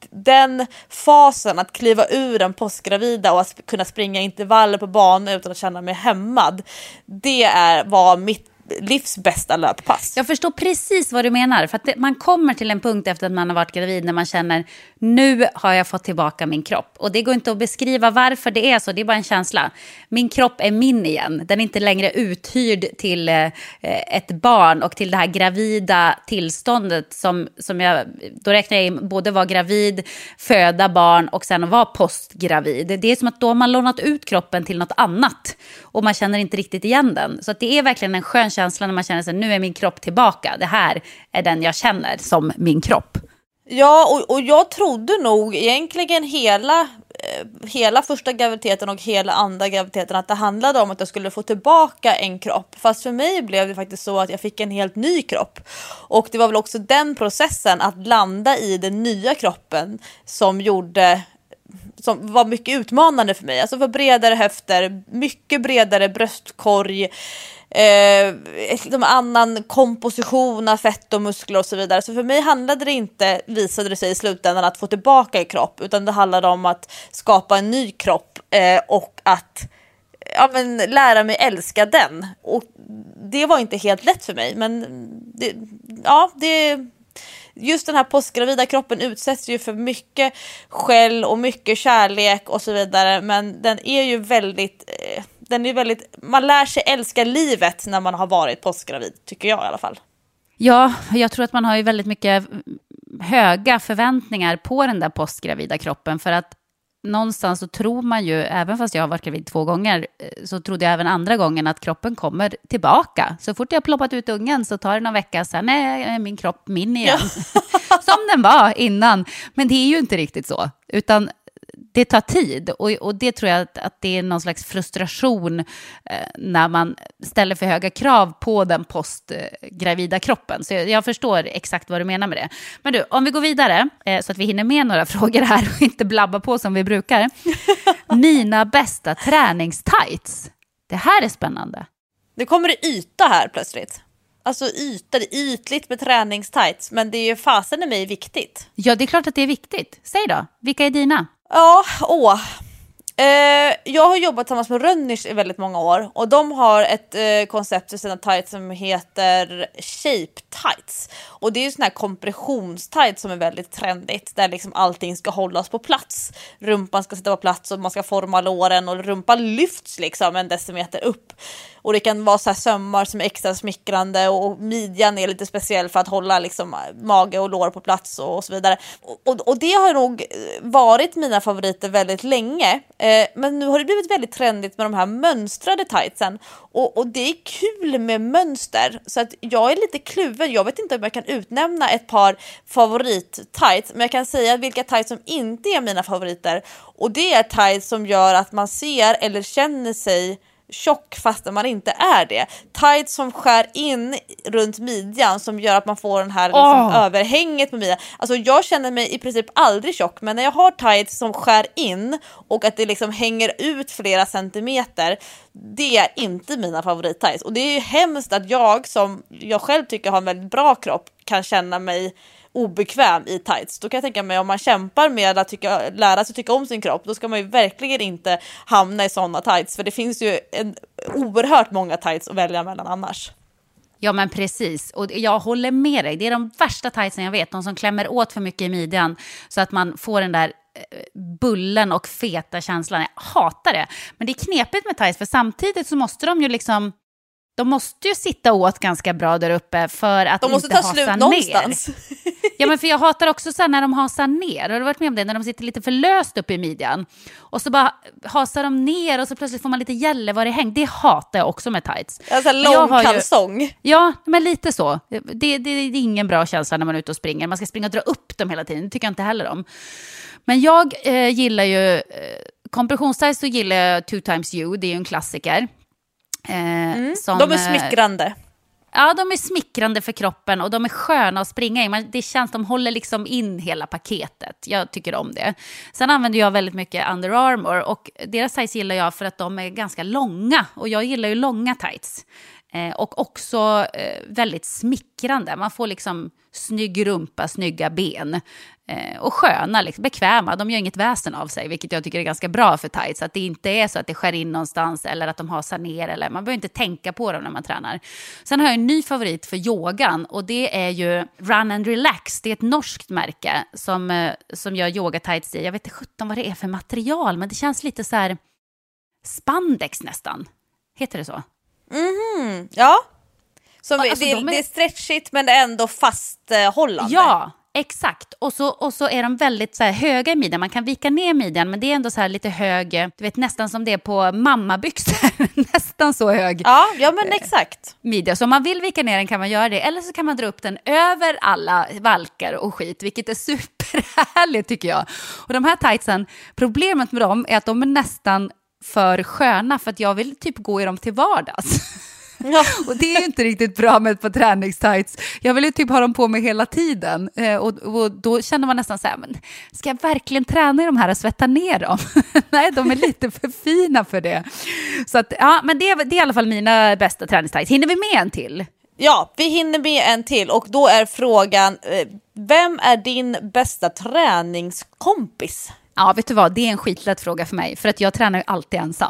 Den fasen att kliva ur den postgravida och att kunna springa intervaller på banan utan att känna mig hämmad, det är, var mitt livs bästa löppass.
Jag förstår precis vad du menar, för att det, man kommer till en punkt efter att man har varit gravid när man känner, nu har jag fått tillbaka min kropp. Och det går inte att beskriva varför det är så, det är bara en känsla. Min kropp är min igen, den är inte längre uthyrd till eh, ett barn och till det här gravida tillståndet som, som jag, då räknar jag in både vara gravid, föda barn och sen vara postgravid. Det är som att då har man lånat ut kroppen till något annat och man känner inte riktigt igen den. Så att det är verkligen en skön känsla när man känner sig, nu är min kropp tillbaka. Det här är den jag känner som min kropp.
Ja, och, och jag trodde nog egentligen hela, eh, hela första graviditeten och hela andra graviditeten att det handlade om att jag skulle få tillbaka en kropp. Fast för mig blev det faktiskt så att jag fick en helt ny kropp. Och det var väl också den processen att landa i den nya kroppen som gjorde... som var mycket utmanande för mig. Alltså för bredare höfter, mycket bredare bröstkorg, eh, liksom annan komposition av fett och muskler och så vidare. Så för mig handlade det inte, visade det sig i slutändan, att få tillbaka i kropp, utan det handlade om att skapa en ny kropp eh, och att ja, men, lära mig älska den. Och det var inte helt lätt för mig, men det, ja, det... Just den här postgravida kroppen utsätts ju för mycket skäll och mycket kärlek och så vidare, men den är ju väldigt, den är väldigt, man lär sig älska livet när man har varit postgravid, tycker jag i alla fall.
Ja, jag tror att man har ju väldigt mycket höga förväntningar på den där postgravida kroppen, för att någonstans så tror man ju, även fast jag har varit gravid två gånger, så trodde jag även andra gången att kroppen kommer tillbaka. Så fort jag har ploppat ut ungen så tar det någon vecka, sen är min kropp min igen. Ja. Som den var innan. Men det är ju inte riktigt så, utan det tar tid. Och, och det tror jag att, att det är någon slags frustration eh, när man ställer för höga krav på den postgravida kroppen. Så jag, jag förstår exakt vad du menar med det. Men du, om vi går vidare eh, så att vi hinner med några frågor här och inte blabba på som vi brukar. Mina bästa träningstights. Det här är spännande.
Det kommer i yta här plötsligt. Alltså yta, det är ytligt med träningstights, men det är ju fasen i mig viktigt.
Ja, det är klart att det är viktigt. Säg då, vilka är dina?
Ja, åh. Eh, jag har jobbat tillsammans med Rönners i väldigt många år och de har ett eh, koncept för sina tights som heter shape tights. Och det är ju sån här kompressionstights som är väldigt trendigt, där liksom allting ska hållas på plats. Rumpan ska sitta på plats och man ska forma låren och rumpan lyfts liksom en decimeter upp. Och det kan vara så här sömmar som är extra smickrande och midjan är lite speciell för att hålla liksom mage och lår på plats och, och så vidare. Och, och, och det har nog varit mina favoriter väldigt länge. Eh, men nu har det blivit väldigt trendigt med de här mönstrade tightsen. Och, och det är kul med mönster. Så att jag är lite kluven. Jag vet inte om jag kan utnämna ett par favorit-tights. Men jag kan säga vilka tights som inte är mina favoriter. Och det är tights som gör att man ser eller känner sig tjock fast man inte är det. Tights som skär in runt midjan som gör att man får den här liksom, oh. överhänget på midjan. Alltså jag känner mig i princip aldrig tjock, men när jag har tights som skär in och att det liksom hänger ut flera centimeter, det är inte mina favorit-tights. Och det är ju hemskt att jag, som jag själv tycker har en väldigt bra kropp, kan känna mig obekväm i tights. Då kan jag tänka mig, om man kämpar med att tycka, lära sig tycka om sin kropp, då ska man ju verkligen inte hamna i sådana tights. För det finns ju en oerhört många tights att välja mellan annars.
Ja men precis, och jag håller med dig. Det är de värsta tightsen jag vet, de som klämmer åt för mycket i midjan så att man får den där bullen och feta känslan. Jag hatar det. Men det är knepigt med tights, för samtidigt så måste de ju liksom, de måste ju sitta åt ganska bra där uppe för att
de måste
inte
ta
hasa
slut
ner.
Någonstans.
Ja men för jag hatar också så här när de hasar ner. Har du varit med om det? När de sitter lite för löst upp i midjan. Och så bara hasar de ner och så plötsligt får man lite gälle var det häng. Det hatar jag också med tights.
Alltså lång kalsong.
Ju, ja, men lite så. Det, det, det är ingen bra känsla när man är ute och springer. Man ska springa och dra upp dem hela tiden. Det tycker jag inte heller om. Men jag eh, gillar ju eh, kompressionstights, så gillar jag Two Times You. Det är ju en klassiker. Eh,
mm.
som,
de är smickrande.
Ja, de är smickrande för kroppen och de är sköna att springa i. Man, det känns, de håller liksom in hela paketet. Jag tycker om det. Sen använder jag väldigt mycket Under Armour och deras tights gillar jag för att de är ganska långa. Och jag gillar ju långa tights. Eh, och också eh, väldigt smickrande. Man får liksom snygg rumpa, snygga ben. Eh, och sköna, liksom, bekväma. De gör inget väsen av sig, vilket jag tycker är ganska bra för tights. Att det inte är så att det skär in någonstans eller att de hasar ner. Eller, man behöver inte tänka på dem när man tränar. Sen har jag en ny favorit för yogan och det är ju Run and Relax. Det är ett norskt märke som, eh, som gör yoga tights i. Jag vet inte sjutton vad det är för material, men det känns lite så här spandex nästan. Heter det så?
Mhm, ja. Som,
alltså,
det,
de är...
det är stretchigt men det är ändå fasthållande.
Ja, exakt. Och så, och så är de väldigt så här höga i midjan. Man kan vika ner midjan, men det är ändå så här lite hög, du vet nästan som det är på mammabyxor. Nästan så hög.
Ja, ja men exakt.
Midja. Så om man vill vika ner den kan man göra det. Eller så kan man dra upp den över alla valkar och skit, vilket är superhärligt tycker jag. Och de här tightsen, problemet med dem är att de är nästan för sköna för att jag vill typ gå i dem till vardags. Ja. Och det är ju inte riktigt bra med ett par träningstights. Jag vill ju typ ha dem på mig hela tiden. Eh, och, och då känner man nästan så här, men ska jag verkligen träna i de här och svetta ner dem? Nej, de är lite för fina för det. Så att, ja, men det, det är i alla fall mina bästa träningstights. Hinner vi med en till?
Ja, vi hinner med en till och då är frågan, vem är din bästa träningskompis?
Ja, vet du vad? Det är en skitlätt fråga för mig. För att jag tränar ju alltid ensam.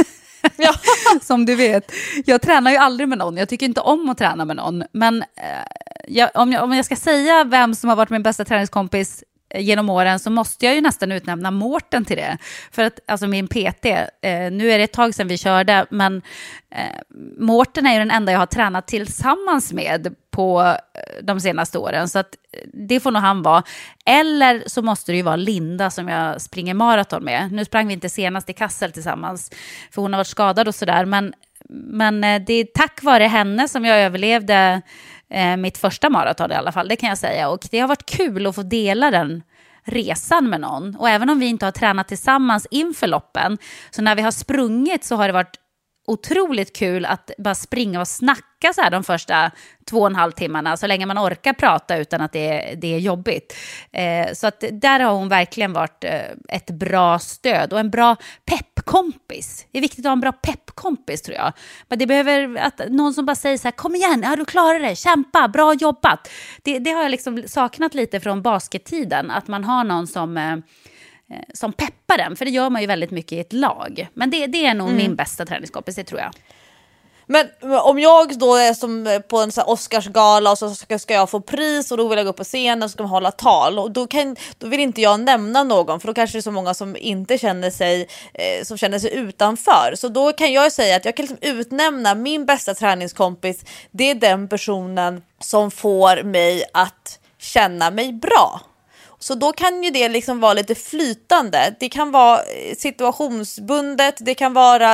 Ja.
Som du vet, jag tränar ju aldrig med någon. Jag tycker inte om att träna med någon. Men eh, jag, om, jag, om jag ska säga vem som har varit min bästa träningskompis genom åren så måste jag ju nästan utnämna Mårten till det. För att, alltså min P T, eh, nu är det ett tag sedan vi körde, men eh, Mårten är ju den enda jag har tränat tillsammans med på eh, de senaste åren. Så att det får nog han vara. Eller så måste det ju vara Linda som jag springer maraton med. Nu sprang vi inte senast i Kassel tillsammans, för hon har varit skadad och sådär. Men, men eh, det är tack vare henne som jag överlevde Eh, mitt första maraton i alla fall, det kan jag säga. Och det har varit kul att få dela den resan med någon. Och även om vi inte har tränat tillsammans inför loppen, så när vi har sprungit så har det varit otroligt kul att bara springa och snacka så här de första två och en halv timmarna, så länge man orkar prata utan att det är, det är jobbigt. Eh, så att där har hon verkligen varit eh, ett bra stöd och en bra peppkompis. Det är viktigt att ha en bra peppkompis tror jag. Men det behöver att någon som bara säger så här, kom igen, ja, du klarar det, kämpa, bra jobbat. Det, det har jag liksom saknat lite från baskettiden, att man har någon som... Eh, som peppar den, för det gör man ju väldigt mycket i ett lag. Men det, det är nog mm. min bästa träningskompis, det tror jag.
Men om jag då är som på en så här Oscarsgala och så ska, ska jag få pris och då vill jag gå upp på scenen och ska man hålla tal och då, kan, då vill inte jag nämna någon, för då kanske det är så många som inte känner sig eh, som känner sig utanför. Så då kan jag säga att jag kan liksom utnämna min bästa träningskompis. Det är den personen som får mig att känna mig bra. Så då kan ju det liksom vara lite flytande. Det kan vara situationsbundet, det kan vara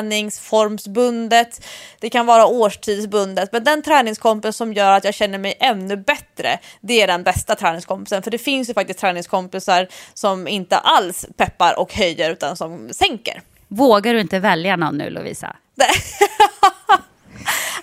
träningsformsbundet, det kan vara årstidsbundet. Men den träningskompisen som gör att jag känner mig ännu bättre, det är den bästa träningskompisen. För det finns ju faktiskt träningskompisar som inte alls peppar och höjer utan som sänker.
Vågar du inte välja någon nu, Lovisa?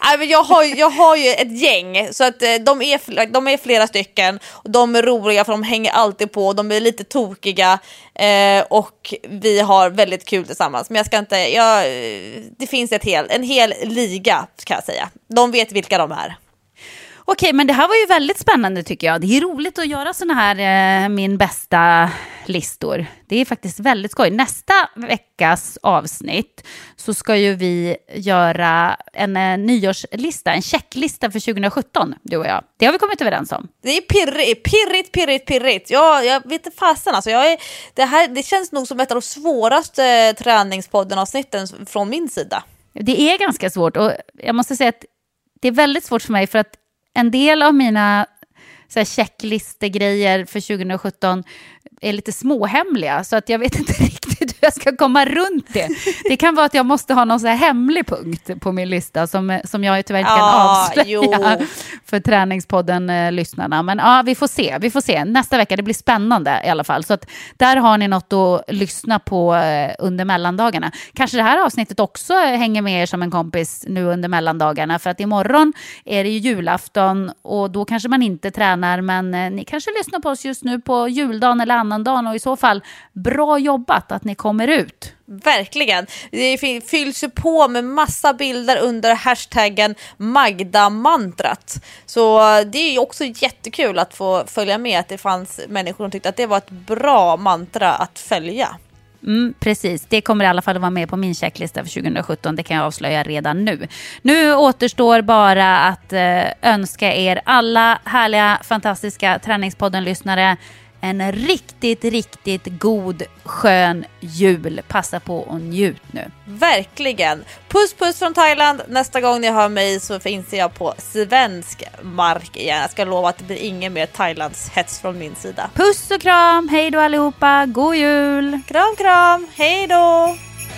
Nej, men jag, har, jag har ju ett gäng, så att de är, de är flera stycken. Och de är roliga för de hänger alltid på. De är lite tokiga eh, och vi har väldigt kul tillsammans. Men jag ska inte, jag, det finns ett hel, en hel liga kan jag säga. De vet vilka de är.
Okej, men det här var ju väldigt spännande tycker jag. Det är roligt att göra såna här eh, min bästa listor. Det är faktiskt väldigt skoj. Nästa veckas avsnitt så ska ju vi göra en eh, nyårslista, en checklista för tjugo sjutton, du och jag. Det har vi kommit överens om.
Det är pirrigt, pirrigt, pirrigt, pirrigt. Jag, jag vet inte fasen alltså. Jag är, det, här, det känns nog som ett av de svåraste träningspodden-avsnitten från min sida.
Det är ganska svårt och jag måste säga att det är väldigt svårt för mig för att en del av mina så här, checklistegrejer för tjugo sjutton är lite småhemliga så att jag vet inte riktigt hur jag ska komma runt det. Det kan vara att jag måste ha någon så här hemlig punkt på min lista som, som jag tyvärr inte kan
ah,
avslöja
jo.
för träningspodden-lyssnarna. Eh, Men ja, vi får se. Vi får se. Nästa vecka, det blir spännande i alla fall. Så att där har ni något att lyssna på eh, under mellandagarna. Kanske det här avsnittet också hänger med er som en kompis nu under mellandagarna. För att imorgon är det ju julafton och då kanske man inte tränar. Men eh, ni kanske lyssnar på oss just nu på juldagen eller annan dagen och i så fall bra jobbat att ni kommer ut.
Verkligen. Det fylls ju på med massa bilder under hashtaggen Magda-mantrat. Så det är ju också jättekul att få följa med att det fanns människor som tyckte att det var ett bra mantra att följa.
Mm, precis, det kommer i alla fall att vara med på min checklista för tjugo sjutton. Det kan jag avslöja redan nu. Nu återstår bara att eh, önska er alla härliga, fantastiska Träningspodden-lyssnare en riktigt, riktigt god, skön jul. Passa på och njut nu.
Verkligen. Puss, puss från Thailand. Nästa gång ni hör mig så finns jag på svensk mark igen. Jag ska lova att det blir ingen mer Thailands hets från min sida.
Puss och kram. Hej då allihopa. God jul.
Kram, kram. Hej då.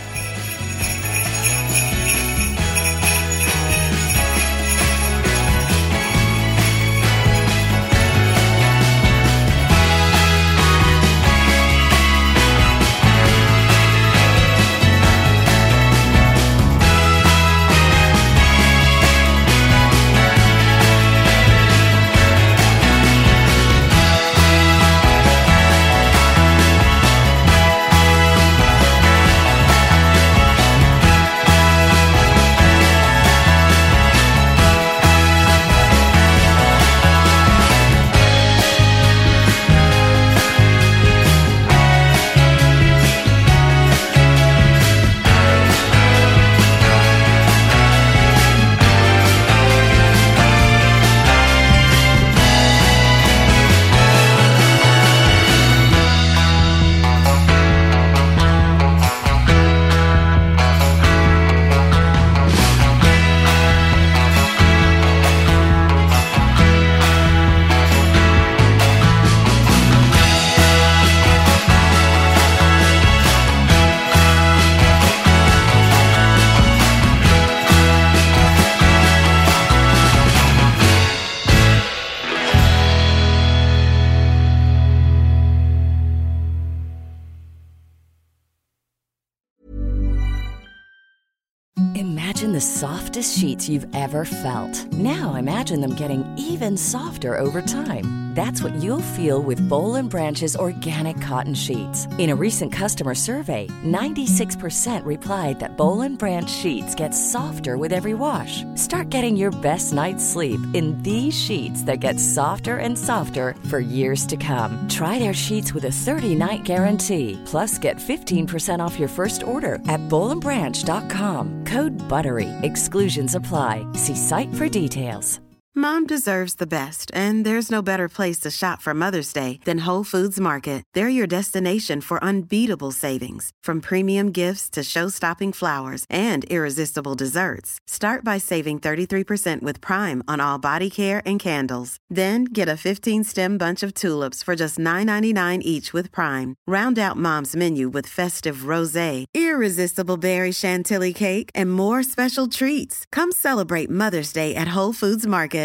Imagine the softest sheets you've ever felt. Now imagine them getting even softer over time. That's what you'll feel with Boll and Branch's organic cotton sheets. In a recent customer survey, ninety-six percent replied that Boll and Branch sheets get softer with every wash. Start getting your best night's sleep in these sheets that get softer and softer for years to come. Try their sheets with a thirty-night guarantee. Plus, get fifteen percent off your first order at boll and branch dot com. Code BUTTERY. Exclusions apply. See site for details.
Mom deserves the best, and there's no better place to shop for Mother's Day than Whole Foods Market. They're your destination for unbeatable savings, from premium gifts to show-stopping flowers and irresistible desserts. Start by saving thirty-three percent with Prime on all body care and candles. Then get a fifteen-stem bunch of tulips for just nine ninety-nine each with Prime. Round out Mom's menu with festive rosé, irresistible berry chantilly cake, and more special treats. Come celebrate Mother's Day at Whole Foods Market.